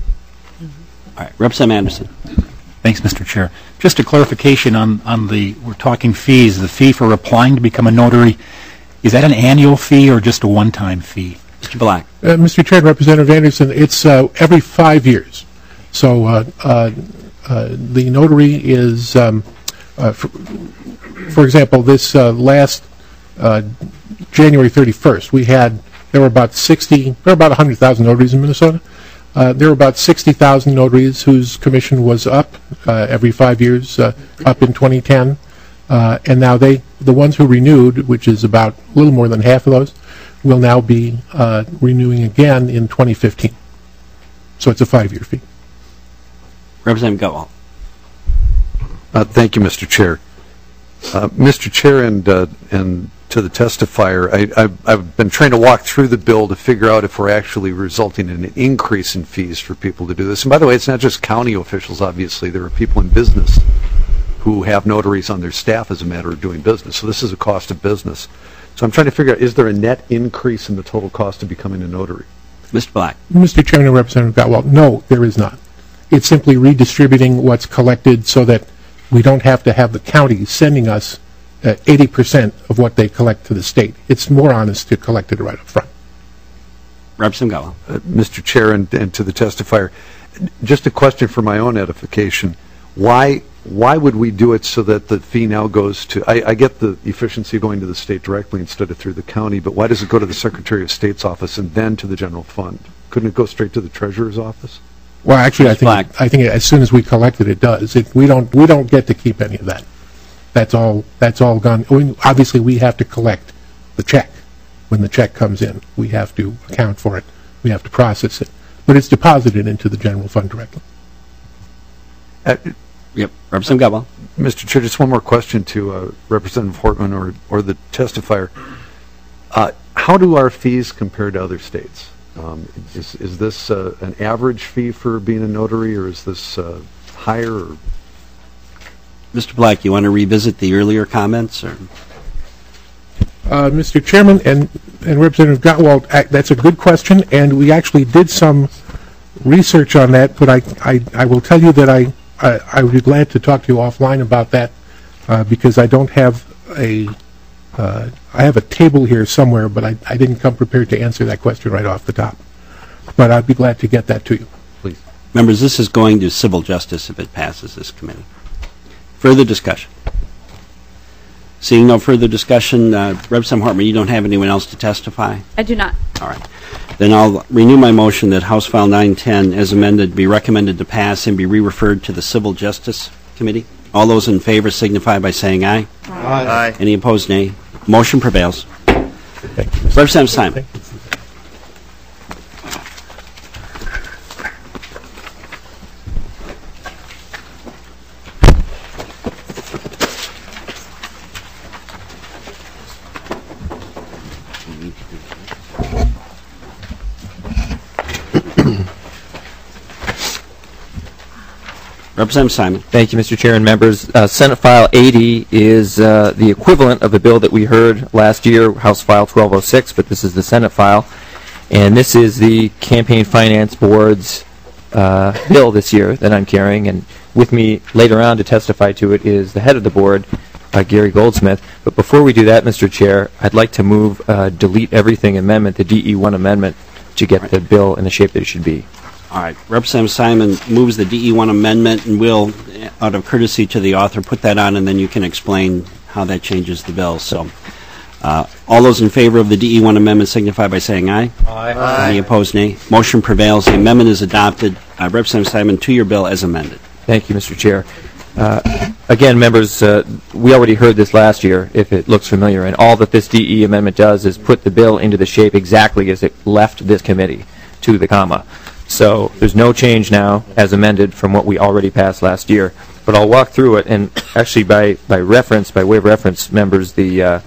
All right, Representative Anderson. Thanks, Mister Chair. Just a clarification on, on the, we're talking fees, the fee for applying to become a notary, is that an annual fee or just a one-time fee? Mister Black. Uh, Mister Chair, Representative Anderson, it's uh, every five years. So uh, uh, uh, the notary is, um, uh, for, for example, this uh, last uh, January thirty-first, we had, there were about sixty, there were about one hundred thousand notaries in Minnesota. Uh, there were about sixty thousand notaries whose commission was up uh, every five years, uh, up in twenty ten. Uh, and now they, the ones who renewed, which is about a little more than half of those, will now be uh, renewing again in twenty fifteen. So it's a five-year fee. Representative Gutwalt. Uh, thank you, Mister Chair. Uh, Mister Chair, and uh, and to the testifier, I, I've, I've been trying to walk through the bill to figure out if we're actually resulting in an increase in fees for people to do this. And by the way, it's not just county officials, obviously. There are people in business who have notaries on their staff as a matter of doing business. So this is a cost of business. So I'm trying to figure out, is there a net increase in the total cost of becoming a notary? Mister Black. Mister Chairman and Representative Gotwald, no, there is not. It's simply redistributing what's collected so that we don't have to have the county sending us uh, eighty percent of what they collect to the state. It's more honest to collect it right up front. Representative Gotwald. Uh, Mister Chair, and, and to the testifier, just a question for my own edification. Why why would we do it so that the fee now goes to, I, I get the efficiency of going to the state directly instead of through the county, but why does it go to the Secretary of State's office and then to the general fund? Couldn't it go straight to the Treasurer's office? Well, actually, I Mister Black. think I think as soon as we collect it, it does. It, we don't we don't get to keep any of that. That's all. That's all gone. I mean, obviously, we have to collect the check when the check comes in. We have to account for it. We have to process it, but it's deposited into the general fund directly. Uh, Yep. Representative Gutwald. Mister Chair, just one more question to uh, Representative Hortman or, or the testifier. Uh, how do our fees compare to other states? Um, is, is this uh, an average fee for being a notary, or is this uh, higher? Or? Mister Black, you want to revisit the earlier comments? Or? Uh, Mister Chairman and, and Representative Gotwald, uh, that's a good question, and we actually did some research on that, but I, I, I will tell you that I, I, I would be glad to talk to you offline about that uh, because I don't have a, uh, I have a table here somewhere, but I, I didn't come prepared to answer that question right off the top. But I'd be glad to get that to you. Please. Members, this is going to civil justice if it passes this committee. Further discussion? Seeing no further discussion, uh, Representative Hartman, you don't have anyone else to testify? I do not. All right. Then I'll renew my motion that House File nine ten, as amended, be recommended to pass and be re-referred to the Civil Justice Committee. All those in favor signify by saying aye. Aye. Aye. Any opposed, nay. Motion prevails. Representative Simon. Representative Simon. Thank you, Mister Chair and members. Uh, Senate File eighty is uh, the equivalent of a bill that we heard last year, House File twelve oh six, but this is the Senate file. And this is the Campaign Finance Board's uh, bill this year that I'm carrying. And with me later on to testify to it is the head of the board, uh, Gary Goldsmith. But before we do that, Mister Chair, I'd like to move uh, delete everything amendment, the D E one amendment, to get the bill in the shape that it should be. All right. Representative Simon moves the D E one amendment, and we'll, out of courtesy to the author, put that on, and then you can explain how that changes the bill. So, uh, all those in favor of the D E one amendment signify by saying aye. Aye. Aye. Any opposed, nay. Motion prevails. The amendment is adopted. Uh, Representative Simon, to your bill as amended. Thank you, Mister Chair. Uh, again, members, uh, we already heard this last year, if it looks familiar, and all that this D E amendment does is put the bill into the shape exactly as it left this committee, to the comma. So there's no change now, as amended, from what we already passed last year. But I'll walk through it, and actually by, by reference, by way of reference, members, the uh,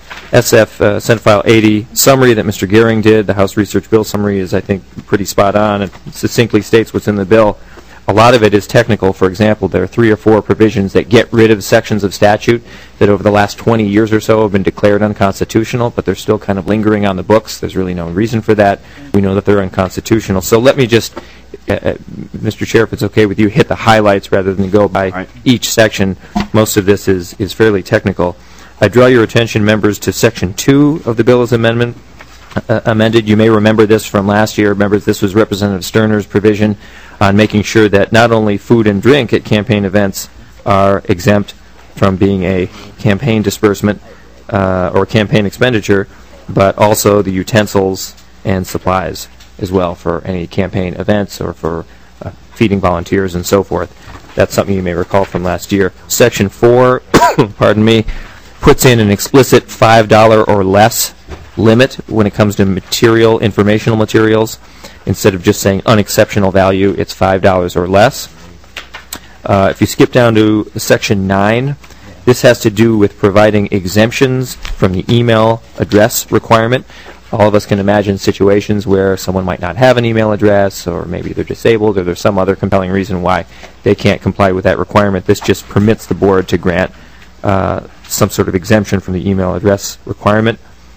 S F uh, Senate File eighty summary that Mister Gehring did, the House Research Bill summary, is, I think, pretty spot on. It succinctly states what's in the bill. A lot of it is technical. For example, there are three or four provisions that get rid of sections of statute that over the last twenty years or so have been declared unconstitutional, but they're still kind of lingering on the books. There's really no reason for that. We know that they're unconstitutional. So let me just, uh, uh, Mister Chair, if it's okay with you, hit the highlights rather than go by right. each section. Most of this is, is fairly technical. I draw your attention, members, to Section two of the bill as amendment. Uh, amended. You may remember this from last year. Members, this was Representative Sterner's provision on making sure that not only food and drink at campaign events are exempt from being a campaign disbursement uh, or campaign expenditure, but also the utensils and supplies as well for any campaign events or for uh, feeding volunteers and so forth. That's something you may recall from last year. Section four, pardon me, puts in an explicit five dollars or less limit when it comes to material, informational materials. Instead of just saying unexceptional value, it's five dollars or less. Uh, if you skip down to section nine, this has to do with providing exemptions from the email address requirement. All of us can imagine situations where someone might not have an email address, or maybe they're disabled, or there's some other compelling reason why they can't comply with that requirement. This just permits the board to grant uh, some sort of exemption from the email address requirement.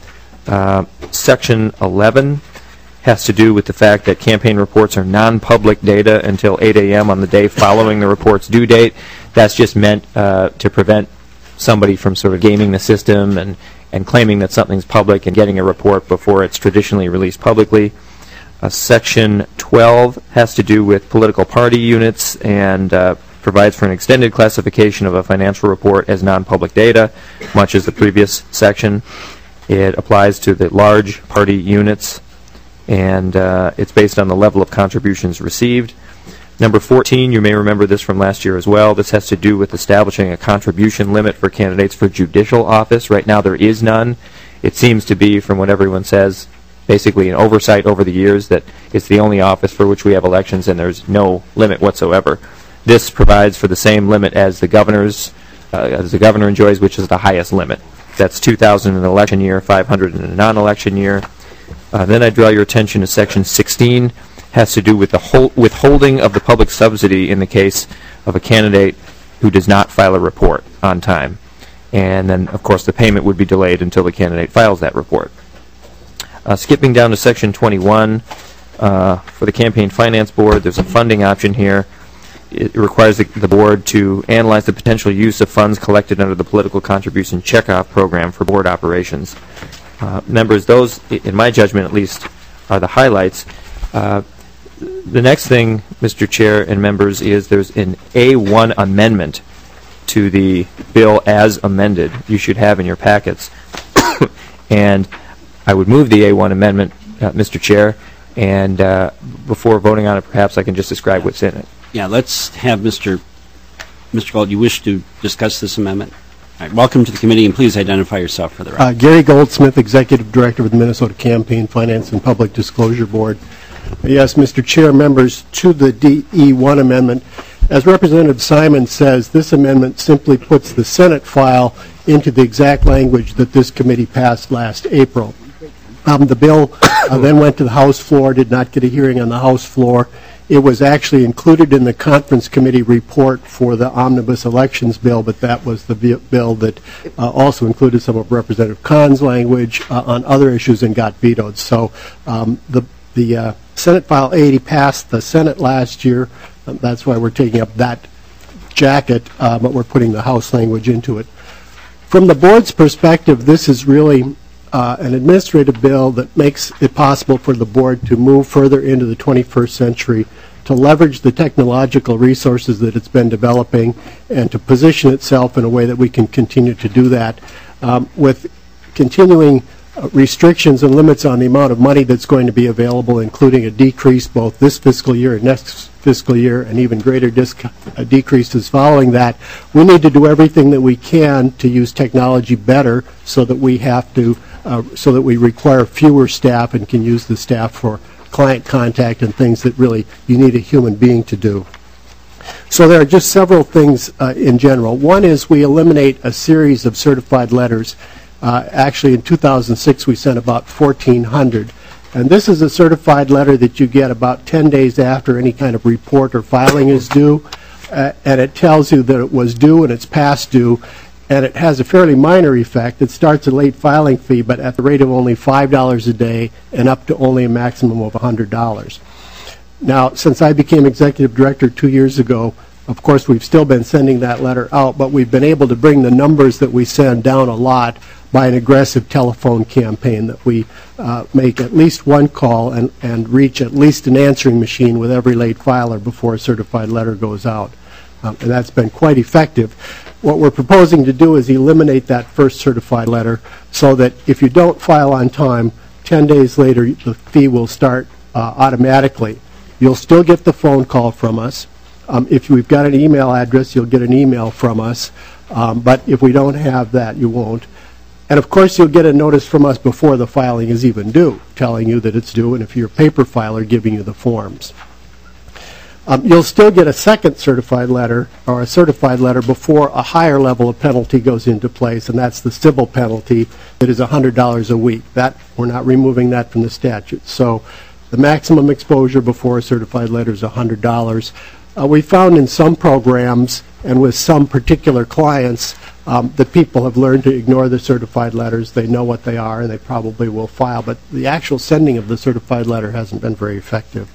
Uh, section eleven has to do with the fact that campaign reports are non-public data until eight a m on the day following the report's due date. That's just meant uh, to prevent somebody from sort of gaming the system and, and claiming that something's public and getting a report before it's traditionally released publicly. Uh, section twelve has to do with political party units and uh, provides for an extended classification of a financial report as non-public data, much as the previous section. It applies to the large party units, and uh, it's based on the level of contributions received. Number fourteen, you may remember this from last year as well. This has to do with establishing a contribution limit for candidates for judicial office. Right now there is none. It seems to be, from what everyone says, basically an oversight over the years that it's the only office for which we have elections and there's no limit whatsoever. This provides for the same limit as the governor's, uh, as the governor enjoys, which is the highest limit. That's two thousand in an election year, five hundred in a non-election year. Uh, then I draw your attention to section sixteen. Has to do with the whole withholding of the public subsidy in the case of a candidate who does not file a report on time. And then, of course, the payment would be delayed until the candidate files that report. Uh, skipping down to section twenty-one, uh, for the Campaign Finance Board, there's a funding option here. It requires the, the board to analyze the potential use of funds collected under the political contribution checkoff program for board operations. Uh, members, those, in my judgment at least, are the highlights. Uh, The next thing, Mister Chair and members, is there's an A one amendment to the bill as amended you should have in your packets. And I would move the A one amendment, uh, Mister Chair, and uh, before voting on it, perhaps I can just describe what's in it. Yeah, let's have Mister Mister Gold, you wish to discuss this amendment? All right, welcome to the committee, and please identify yourself for the record. Uh, Gary Goldsmith, Executive Director with the Minnesota Campaign Finance and Public Disclosure Board. Yes, Mister Chair, members, to the D E one amendment. As Representative Simon says, this amendment simply puts the Senate file into the exact language that this committee passed last April. Um, the bill uh, then went to the House floor, did not get a hearing on the House floor. It was actually included in the conference committee report for the omnibus elections bill, but that was the bill that uh, also included some of Representative Kahn's language uh, on other issues and got vetoed. So um, the The uh, Senate File eighty passed the Senate last year. Um, that's why we're taking up that jacket, uh, but we're putting the House language into it. From the board's perspective, this is really uh, an administrative bill that makes it possible for the board to move further into the twenty-first century, to leverage the technological resources that it's been developing, and to position itself in a way that we can continue to do that um, with continuing Uh, restrictions and limits on the amount of money that's going to be available, including a decrease both this fiscal year and next fiscal year, and even greater disc- uh, decreases following that. We need to do everything that we can to use technology better, so that we have to, uh, so that we require fewer staff and can use the staff for client contact and things that really you need a human being to do. So there are just several things uh, in general. One is we eliminate a series of certified letters. Uh, actually, in two thousand six, we sent about fourteen hundred. And this is a certified letter that you get about ten days after any kind of report or filing is due. Uh, and it tells you that it was due and it's past due. And it has a fairly minor effect. It starts a late filing fee, but at the rate of only five dollars a day and up to only a maximum of one hundred dollars. Now, since I became executive director two years ago, of course, we've still been sending that letter out, but we've been able to bring the numbers that we send down a lot by an aggressive telephone campaign, that we uh, make at least one call and, and reach at least an answering machine with every late filer before a certified letter goes out. Um, and that's been quite effective. What we're proposing to do is eliminate that first certified letter, so that if you don't file on time, ten days later the fee will start uh, automatically. You'll still get the phone call from us. Um, if we've got an email address, you'll get an email from us. Um, but if we don't have that, you won't. And of course, you'll get a notice from us before the filing is even due, telling you that it's due, and if you're a paper filer, giving you the forms. Um, you'll still get a second certified letter or a certified letter before a higher level of penalty goes into place, and that's the civil penalty that is one hundred dollars a week. That, we're not removing that from the statute. So the maximum exposure before a certified letter is one hundred dollars. Uh, we found in some programs and with some particular clients um, that people have learned to ignore the certified letters. They know what they are and they probably will file, but the actual sending of the certified letter hasn't been very effective.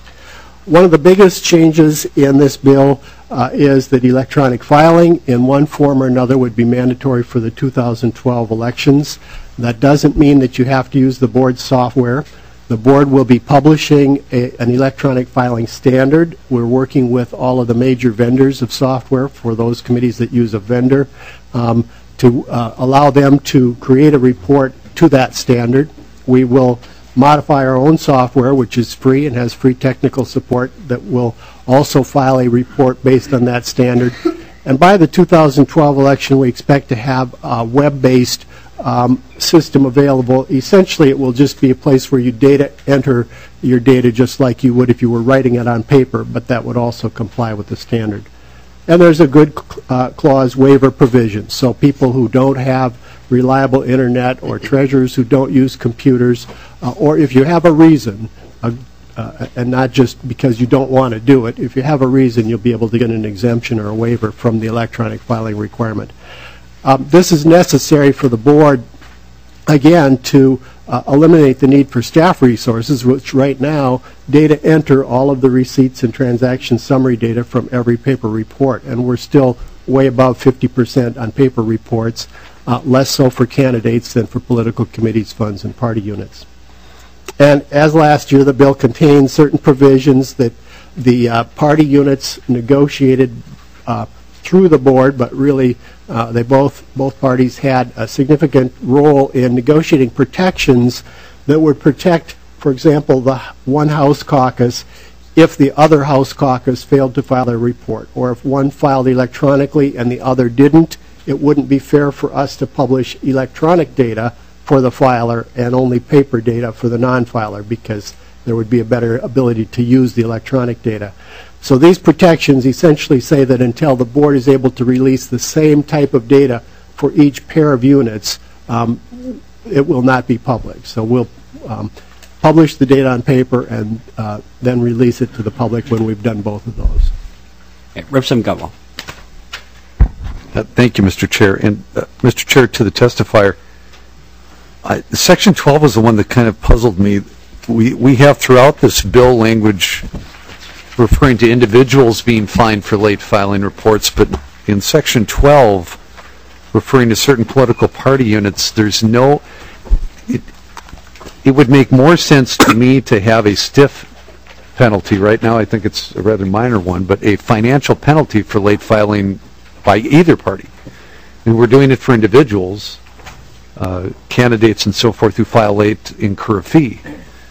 One of the biggest changes in this bill uh, is that electronic filing in one form or another would be mandatory for the two thousand twelve elections. That doesn't mean that you have to use the board's software. The board will be publishing a, an electronic filing standard. We're working with all of the major vendors of software for those committees that use a vendor um, to uh, allow them to create a report to that standard. We will modify our own software, which is free and has free technical support, that will also file a report based on that standard. And by the two thousand twelve election, we expect to have a web-based um, system available. Essentially, it will just be a place where you data enter your data just like you would if you were writing it on paper, but that would also comply with the standard. And there's a good uh, clause waiver provision. So people who don't have reliable internet or treasurers who don't use computers, uh, or if you have a reason, uh, uh, and not just because you don't want to do it, if you have a reason, you'll be able to get an exemption or a waiver from the electronic filing requirement. Um, this is necessary for the board, again, to uh, eliminate the need for staff resources, which right now data enter all of the receipts and transaction summary data from every paper report, and we're still way above fifty percent on paper reports, uh, less so for candidates than for political committees, funds, and party units. And as last year, the bill contains certain provisions that the uh, party units negotiated uh, through the board, but really uh, they both both parties had a significant role in negotiating protections that would protect, for example, the one House caucus if the other House caucus failed to file their report, or if one filed electronically and the other didn't. It wouldn't be fair for us to publish electronic data for the filer and only paper data for the non-filer, because there would be a better ability to use the electronic data. So these protections essentially say that until the board is able to release the same type of data for each pair of units, um, it will not be public. So we'll um, publish the data on paper and uh, then release it to the public when we've done both of those. Okay, Representative Gutwell. Uh, thank you, Mister Chair. And uh, Mister Chair, to the testifier, I, Section twelve is the one that kind of puzzled me. We, we have throughout this bill language referring to individuals being fined for late filing reports, but in Section twelve, referring to certain political party units, there's no, it, it would make more sense to me to have a stiff penalty. Right now, I think it's a rather minor one, but a financial penalty for late filing by either party. And we're doing it for individuals, uh, candidates and so forth who file late incur a fee.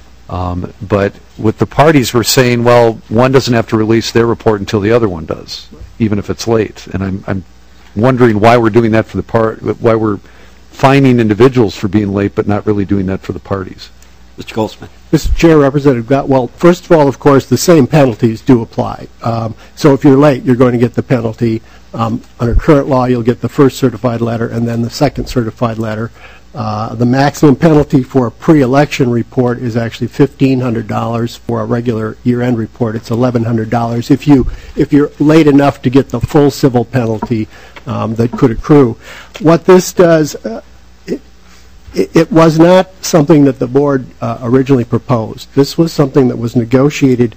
Um, but with the parties, we're saying, well, one doesn't have to release their report until the other one does, even if it's late. And I'm, I'm wondering why we're doing that for the part, why we're fining individuals for being late, but not really doing that for the parties. Mister Goldsmith. Mister Chair, Representative Gott, well, first of all, of course, the same penalties do apply. Um, so if you're late, you're going to get the penalty. Um, under current law, you'll get the first certified letter and then the second certified letter. Uh, the maximum penalty for a pre-election report is actually fifteen hundred dollars. For a regular year-end report, it's eleven hundred dollars if you if you're late enough to get the full civil penalty um, that could accrue. What this does, uh, it, it, it was not something that the board uh, originally proposed. This was something that was negotiated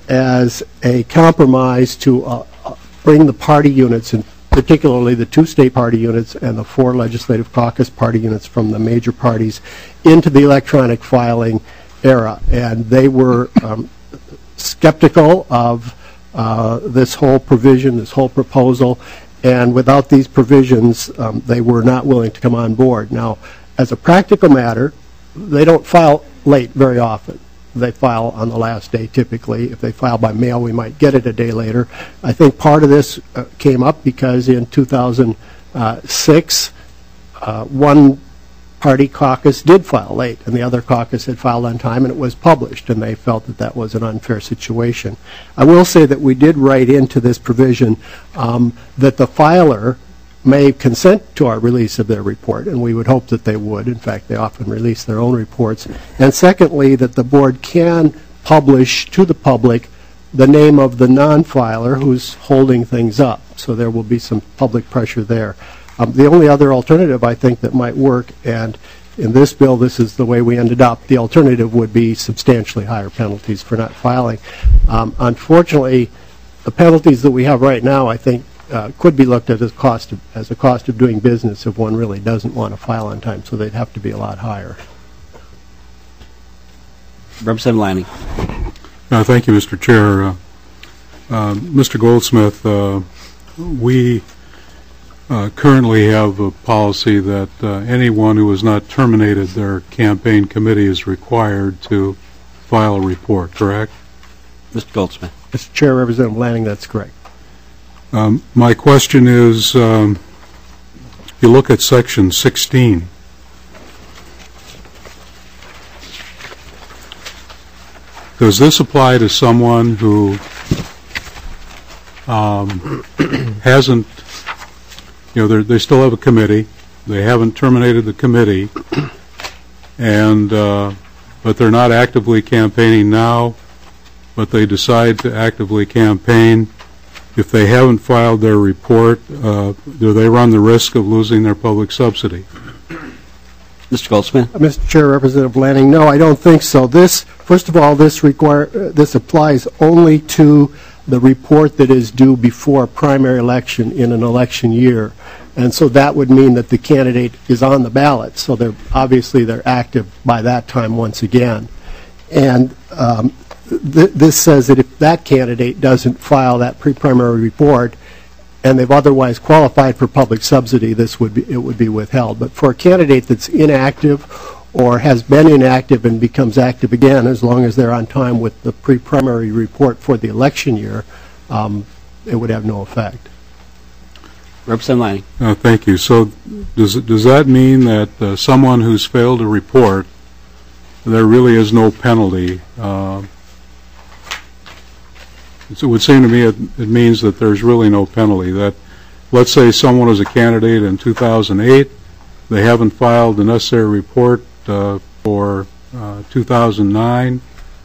as a compromise to uh, bring the party units, and particularly the two state party units and the four legislative caucus party units from the major parties, into the electronic filing era. And they were um, skeptical of uh, this whole provision, this whole proposal, and without these provisions, um, they were not willing to come on board. Now, as a practical matter, they don't file late very often. They file on the last day typically. If they file by mail, we might get it a day later. I think part of this uh, came up because in two thousand six, uh, one party caucus did file late, and the other caucus had filed on time, and it was published, and they felt that that was an unfair situation. I will say that we did write into this provision um, that the filer may consent to our release of their report, and we would hope that they would. In fact, they often release their own reports. And secondly, that the board can publish to the public the name of the non-filer who's holding things up, so there will be some public pressure there. Um, the only other alternative I think that might work, and in this bill this is the way we ended up, the alternative would be substantially higher penalties for not filing. Um, unfortunately, the penalties that we have right now, I think, uh, could be looked at as cost of, as a cost of doing business if one really doesn't want to file on time, so they'd have to be a lot higher. Representative Lanning. Uh, thank you, Mister Chair. Uh, uh, Mister Goldsmith, uh, we uh, currently have a policy that uh, anyone who has not terminated their campaign committee is required to file a report, correct? Mister Goldsmith. Mister Chair, Representative Lanning, that's correct. Um, my question is, um, you look at Section sixteen. Does this apply to someone who um, hasn't, you know, they still have a committee, they haven't terminated the committee, and uh, but they're not actively campaigning now, but they decide to actively campaign? If they haven't filed their report, uh, do they run the risk of losing their public subsidy? Mister Goldsmith. Uh, Mister Chair, Representative Lanning, no, I don't think so. This, first of all, this require uh, this applies only to the report that is due before a primary election in an election year, and so that would mean that the candidate is on the ballot. So they're obviously they're active by that time once again, and um, th this says that if that candidate doesn't file that pre-primary report, and they've otherwise qualified for public subsidy, this would be, it would be withheld. But for a candidate that's inactive or has been inactive and becomes active again, as long as they're on time with the pre-primary report for the election year, um, it would have no effect. Representative Lanning. Uh, thank you. So does, it, does that mean that uh, someone who's failed to report, there really is no penalty? Uh, It would seem to me it, it means that there's really no penalty. That, let's say someone was a candidate in two thousand eight, they haven't filed the necessary report uh, for uh, two thousand nine,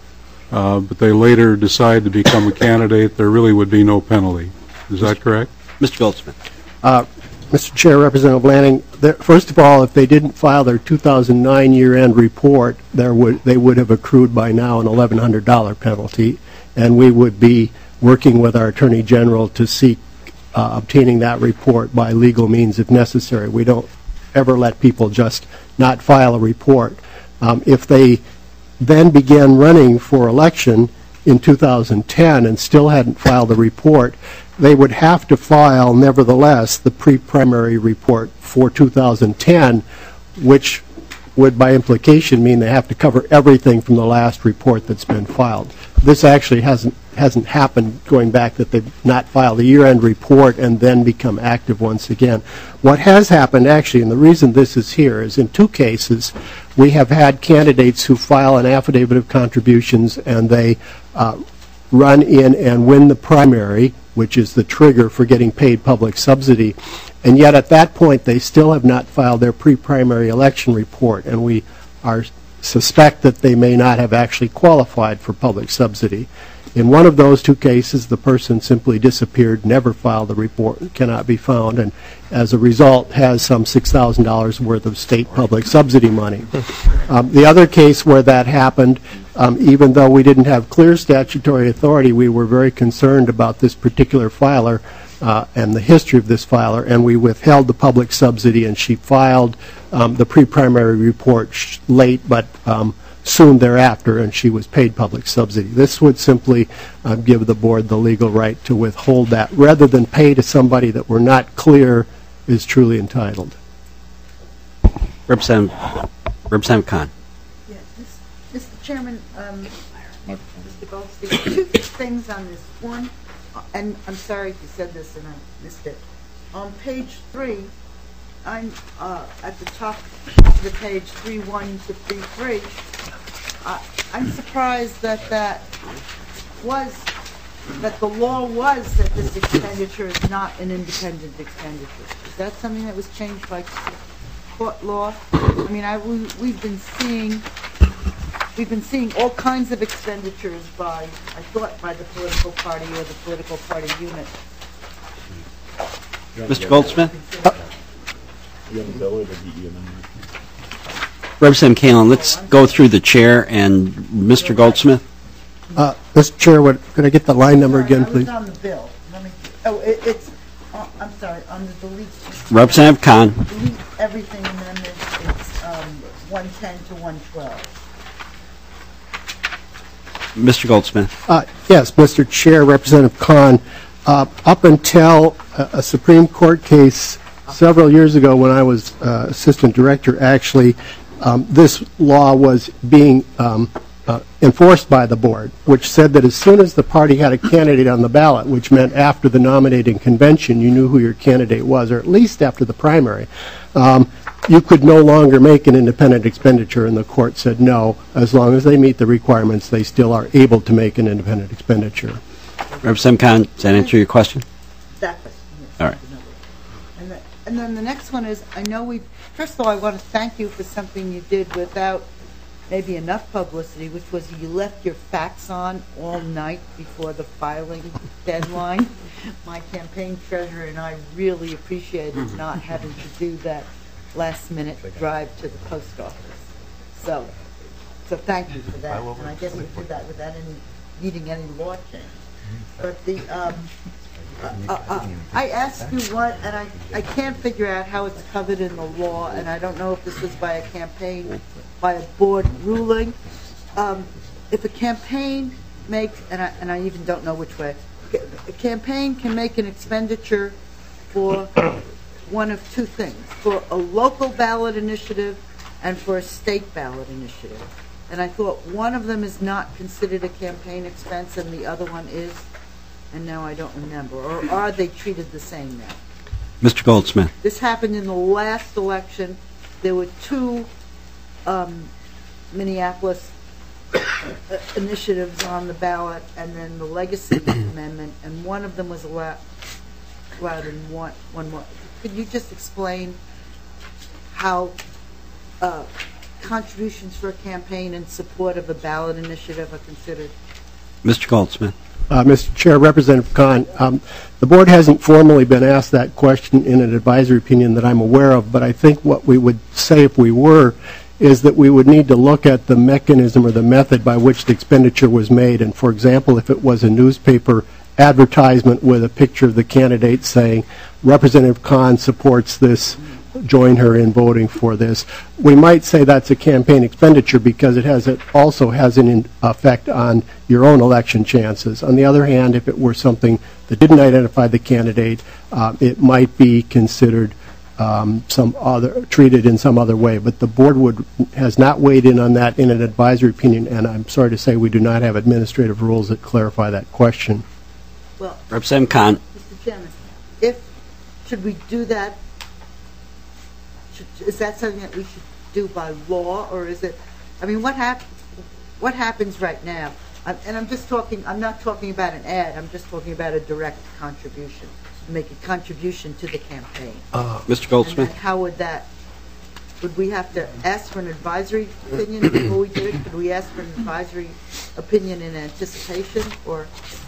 uh, but they later decide to become a candidate, there really would be no penalty. Is that correct? Mister Goldsmith. Uh, Mister Chair, Representative Lanning, there, first of all, if they didn't file their two thousand nine year-end report, there would, they would have accrued by now an eleven hundred dollar penalty, and we would be working with our Attorney General to seek uh, obtaining that report by legal means if necessary. We don't ever let people just not file a report. Um, if they then began running for election in two thousand ten and still hadn't filed a report, they would have to file, nevertheless, the pre-primary report for two thousand ten, which would by implication mean they have to cover everything from the last report that's been filed. This actually hasn't hasn't happened going back, that they've not filed a year-end report and then become active once again. What has happened actually, and the reason this is here, is in two cases we have had candidates who file an affidavit of contributions and they uh, run in and win the primary, which is the trigger for getting paid public subsidy, and yet at that point they still have not filed their pre-primary election report, and we are suspect that they may not have actually qualified for public subsidy. In one of those two cases, the person simply disappeared, never filed the report, cannot be found, and as a result has some six thousand dollars worth of state public subsidy money. Um, the other case where that happened, um, even though we didn't have clear statutory authority, we were very concerned about this particular filer uh, and the history of this filer, and we withheld the public subsidy, and she filed um, the pre-primary report sh late, but um, soon thereafter, and she was paid public subsidy. This would simply uh, give the board the legal right to withhold that, rather than pay to somebody that we're not clear is truly entitled. Representative, Representative Khan. Yes, Mister Chairman, um, Mister Goldstein, two things on this. One, and I'm sorry if you said this and I missed it. On page three, I'm uh, at the top of the page, three one to three three. Uh, I'm surprised that that was, that the law was that this expenditure is not an independent expenditure. Is that something that was changed by court law? I mean, I, we, we've been seeing, we've been seeing all kinds of expenditures by, I thought, by the political party or the political party unit. Mister Goldsmith? Uh, Representative Kalin, let's go through the chair and Mister Goldsmith. Uh, Mister Chair, what, could I get the line number again, I please? was on the bill. Let me, oh, it, it's, uh, I'm sorry, on the delete. Representative Khan. Delete everything, and then it's, it's um, one ten to one twelve. Mister Goldsmith. Uh, yes, Mister Chair, Representative Khan. Uh, up until a, a Supreme Court case several years ago when I was uh, Assistant Director, actually, um, this law was being um, uh, enforced by the board, which said that as soon as the party had a candidate on the ballot, which meant after the nominating convention, you knew who your candidate was, or at least after the primary, um, you could no longer make an independent expenditure, and the court said no. As long as they meet the requirements, they still are able to make an independent expenditure. Representative Khan, does that answer your question? Exactly. All right. And, the, and then the next one is, I know we, first of all, I want to thank you for something you did without maybe enough publicity, which was you left your fax on all night before the filing deadline. My campaign treasurer and I really appreciated not having to do that last minute drive to the post office. So, so thank you for that. And I guess you did that without any, needing any law change. But the, um, uh, uh, uh, I asked you what, and I, I can't figure out how it's covered in the law, and I don't know if this was by a campaign, by a board ruling. Um, if a campaign makes, and I, and I even don't know which way, a campaign can make an expenditure for one of two things, for a local ballot initiative and for a state ballot initiative. And I thought one of them is not considered a campaign expense and the other one is, and now I don't remember. Or are they treated the same now? Mister Goldsmith. This happened in the last election. There were two um, Minneapolis initiatives on the ballot and then the legacy amendment, and one of them was allowed, allowed in one, one more. Could you just explain how uh, contributions for a campaign in support of a ballot initiative are considered? Mister Goldsmith. Uh, Mister Chair, Representative Khan, um, the board hasn't formally been asked that question in an advisory opinion that I'm aware of, but I think what we would say if we were is that we would need to look at the mechanism or the method by which the expenditure was made. And for example, if it was a newspaper advertisement with a picture of the candidate saying, Representative Khan supports this, join her in voting for this, we might say that's a campaign expenditure because it has it also has an in effect on your own election chances. On the other hand, if it were something that didn't identify the candidate, uh, it might be considered um, some other treated in some other way. But the board would has not weighed in on that in an advisory opinion, and I'm sorry to say we do not have administrative rules that clarify that question. Well, Representative Khan. Mister Chairman, if should we do that? Should, is that something that we should do by law, or is it? I mean, what happens? What happens right now? I'm, and I'm just talking. I'm not talking about an ad. I'm just talking about a direct contribution. Make a contribution to the campaign. Uh, Mister Goldsmith. And how would that? Would we have to ask for an advisory opinion before we did it? Could we ask for an advisory opinion in anticipation, or?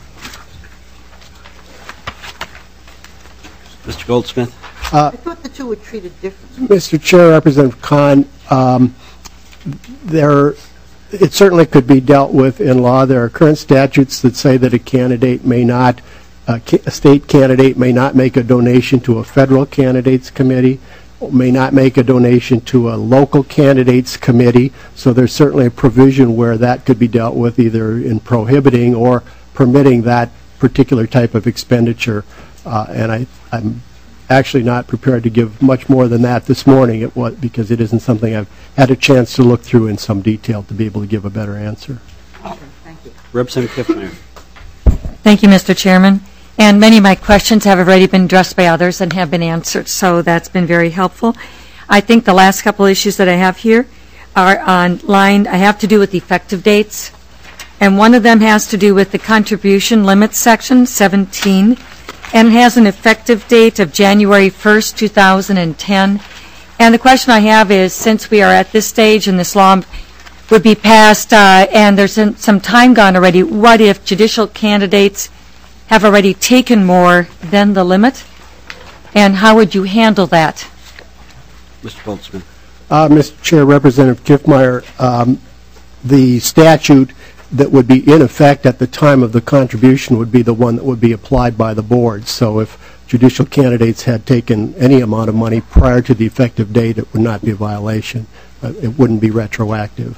Mister Goldsmith. Uh, I thought the two were treated differently. Mister Chair, Representative Khan, um, there, it certainly could be dealt with in law. There are current statutes that say that a candidate may not, uh, a state candidate may not make a donation to a federal candidates committee, may not make a donation to a local candidates committee. So there's certainly a provision where that could be dealt with either in prohibiting or permitting that particular type of expenditure. Uh, and I, I'm actually not prepared to give much more than that this morning it was, because it isn't something I've had a chance to look through in some detail to be able to give a better answer. Okay, thank you. Representative Kiffmeyer. Thank you, Mister Chairman. And many of my questions have already been addressed by others and have been answered, so that's been very helpful. I think the last couple issues that I have here are on line, I have to do with effective dates. And one of them has to do with the contribution limits section, seventeen, and it has an effective date of January first, two thousand ten. And the question I have is, since we are at this stage and this law would be passed uh, and there's some time gone already, what if judicial candidates have already taken more than the limit? And how would you handle that? Mister Goldsmith. Uh, Mister Chair, Representative Kiffmeyer, um, the statute that would be in effect at the time of the contribution would be the one that would be applied by the board. So if judicial candidates had taken any amount of money prior to the effective date, it would not be a violation. Uh, it wouldn't be retroactive.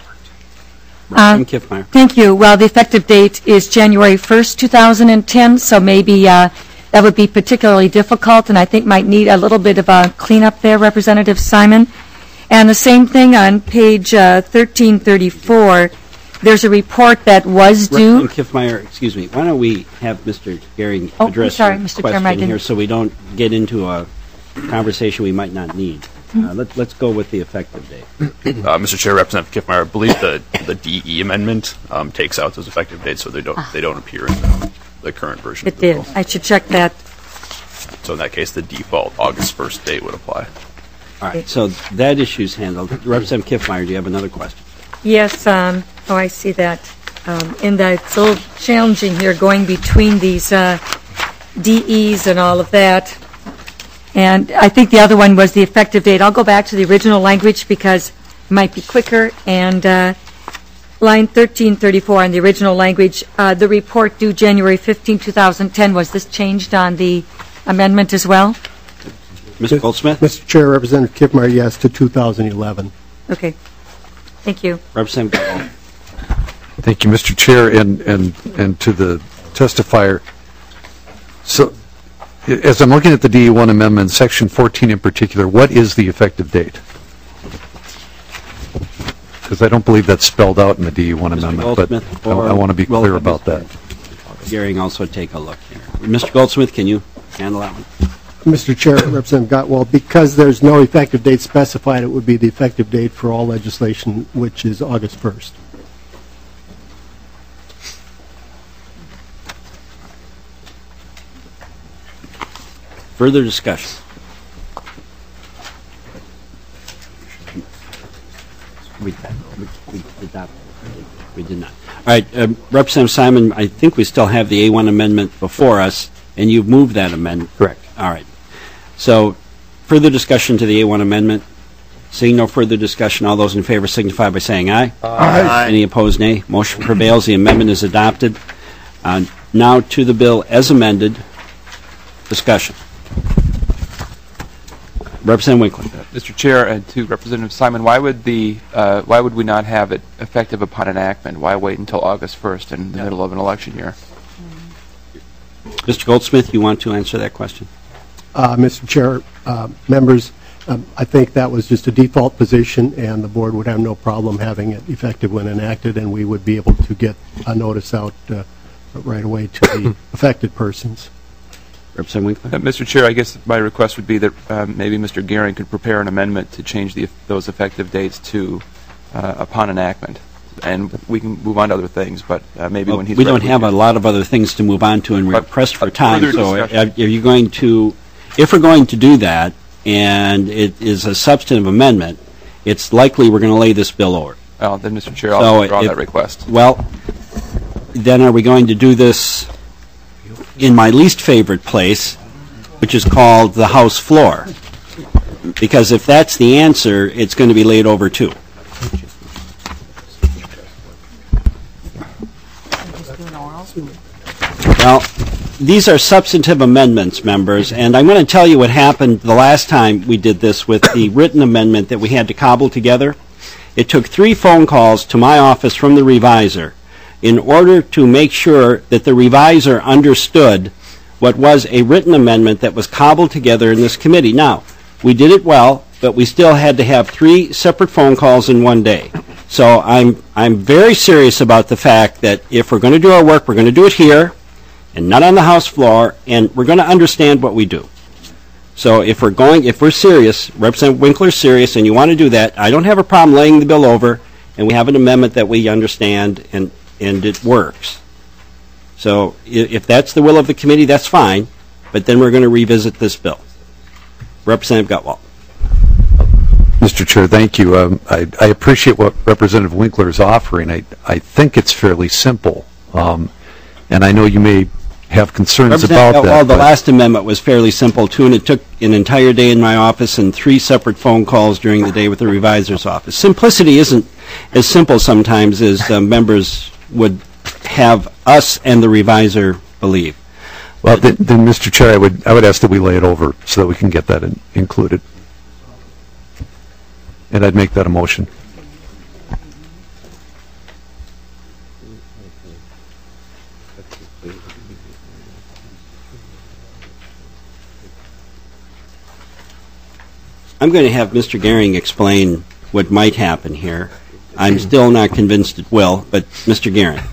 Um, thank you. Well, the effective date is January first, two thousand ten, so maybe uh, that would be particularly difficult, and I think might need a little bit of a cleanup there, Representative Simon. And the same thing on page uh, thirteen thirty-four. There's a report that was due. Representative Kiffmeyer, excuse me. Why don't we have Mister Gehring oh, address sorry, the Mister question Chairman, here, so we don't get into a conversation we might not need. Uh, let, let's go with the effective date. Uh, Mister Chair, Representative Kiffmeyer, I believe the the D E amendment um, takes out those effective dates, so they don't they don't appear in the, the current version. It of the did. bill. I should check that. So in that case, the default August first date would apply. All right. So that issue's handled. Representative Kiffmeyer, do you have another question? Yes. Um, oh, I see that. Um, in that it's a little challenging here going between these uh, D Es and all of that. And I think the other one was the effective date. I'll go back to the original language because it might be quicker. And uh, line thirteen thirty-four on the original language, uh, the report due January fifteenth, two thousand ten, was this changed on the amendment as well? Mister Goldsmith? Mister Chair, Representative Kiffmeyer, yes, to two thousand eleven. Okay. Thank you. Representative Gall. Thank you, Mister Chair, and, and, and to the testifier. So, as I'm looking at the D E one amendment, section fourteen in particular, what is the effective date? Because I don't believe that's spelled out in the D E one Mister amendment, Goldsmith, but I, I want to be clear about that. Gehring, also take a look here. Mister Goldsmith, can you handle that one? Mister Chair, Representative Gottwald, because there's no effective date specified, it would be the effective date for all legislation, which is August first. Further discussion? We, we, we did not. We did not. All right, um, Representative Simon, I think we still have the A one amendment before us, and you've moved that amendment. Correct. All right. So, further discussion to the A one amendment? Seeing no further discussion, all those in favor signify by saying aye. Aye. Any opposed, nay. Motion prevails. The amendment is adopted. Uh, now to the bill as amended. Discussion. Representative Winkler. Uh, Mister Chair, and to Representative Simon, why would the uh, why would we not have it effective upon enactment? Why wait until August first in the yeah. middle of an election year? Mister Goldsmith, you want to answer that question? Uh, Mister Chair, uh, members, um, I think that was just a default position, and the board would have no problem having it effective when enacted, and we would be able to get a notice out uh, right away to the affected persons. Representative Winkler? Uh, Mister Chair, I guess my request would be that um, maybe Mister Gehring could prepare an amendment to change the, those effective dates to uh, upon enactment. And we can move on to other things, but uh, maybe well, when he's we ready, don't have a lot of other things to move on to, and we're but pressed for time. So, discussion. are you going to, if we're going to do that, and it is a substantive amendment, it's likely we're going to lay this bill over. Well, then, Mister Chair, I'll so withdraw if, that request. Well, then are we going to do this in my least favorite place, which is called the House floor? Because if that's the answer, it's going to be laid over too. Well, these are substantive amendments, members, and I'm going to tell you what happened the last time we did this with the written amendment that we had to cobble together. It took three phone calls to my office from the reviser in order to make sure that the reviser understood what was a written amendment that was cobbled together in this committee. Now, we did it well, but we still had to have three separate phone calls in one day. So I'm I'm very serious about the fact that if we're going to do our work, we're going to do it here. and not on the House floor, and we're going to understand what we do. So if we're going, if we're serious, Representative Winkler's serious, and you want to do that, I don't have a problem laying the bill over, and we have an amendment that we understand, and, and it works. So i- if that's the will of the committee, that's fine, but then we're going to revisit this bill. Representative Gutwalt. Mister Chair, thank you. Um, I, I appreciate what Representative Winkler is offering. I, I think it's fairly simple, um, and I know you may have concerns about Representative that. Gutwalt, the but- last amendment was fairly simple, too, and it took an entire day in my office and three separate phone calls during the day with the revisor's office. Simplicity isn't as simple sometimes as uh, members would have us and the revisor believe. Well, then, then, Mister Chair, I would, I would ask that we lay it over so that we can get that in, included. And I'd make that a motion. I'm going to have Mister Gehring explain what might happen here. I'm still not convinced it will, but Mister Gehring.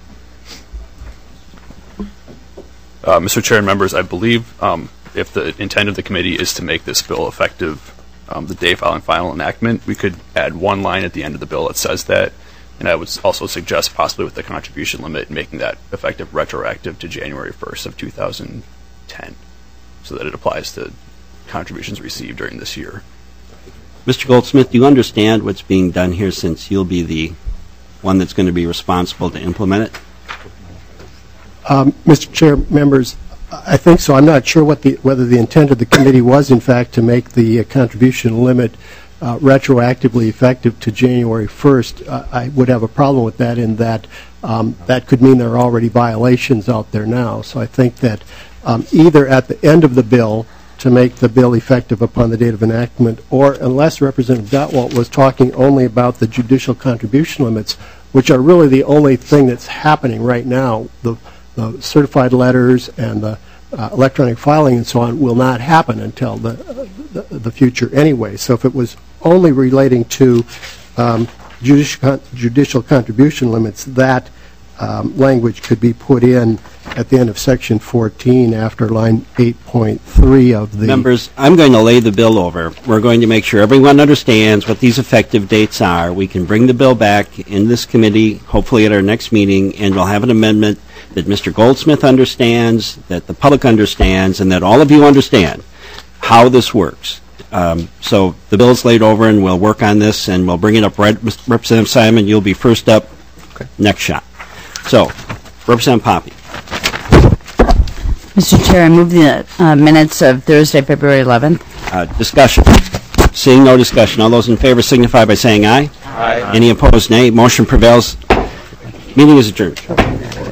Uh, Mister Chair and members, I believe um, if the intent of the committee is to make this bill effective um, the day following final enactment, we could add one line at the end of the bill that says that, and I would also suggest possibly with the contribution limit making that effective retroactive to January first of two thousand ten, so that it applies to contributions received during this year. Mister Goldsmith, do you understand what's being done here, since you'll be the one that's going to be responsible to implement it? Um, Mister Chair, members, I think so. I'm not sure what the, whether the intent of the committee was, in fact, to make the uh, contribution limit uh, retroactively effective to January first. Uh, I would have a problem with that, in that um, that could mean there are already violations out there now. So I think that um, either at the end of the bill, to make the bill effective upon the date of enactment, or unless Representative Gutwalt was talking only about the judicial contribution limits, which are really the only thing that's happening right now. The, the certified letters and the uh, electronic filing and so on will not happen until the, the, the future anyway. So if it was only relating to um, judicial, con judicial contribution limits, that um, language could be put in at the end of section fourteen after line eight point three of the... Members, I'm going to lay the bill over. We're going to make sure everyone understands what these effective dates are. We can bring the bill back in this committee, hopefully at our next meeting, and we'll have an amendment that Mister Goldsmith understands, that the public understands, and that all of you understand how this works. Um, so the bill's laid over, and we'll work on this, and we'll bring it up. Right, Representative Simon, you'll be first up. Okay. Next shot. So, Representative Poppe. Mister Chair, I move the uh, minutes of Thursday, February eleventh. Uh, discussion. Seeing no discussion, all those in favor signify by saying aye. Aye. Any opposed, nay. Motion prevails. Meeting is adjourned.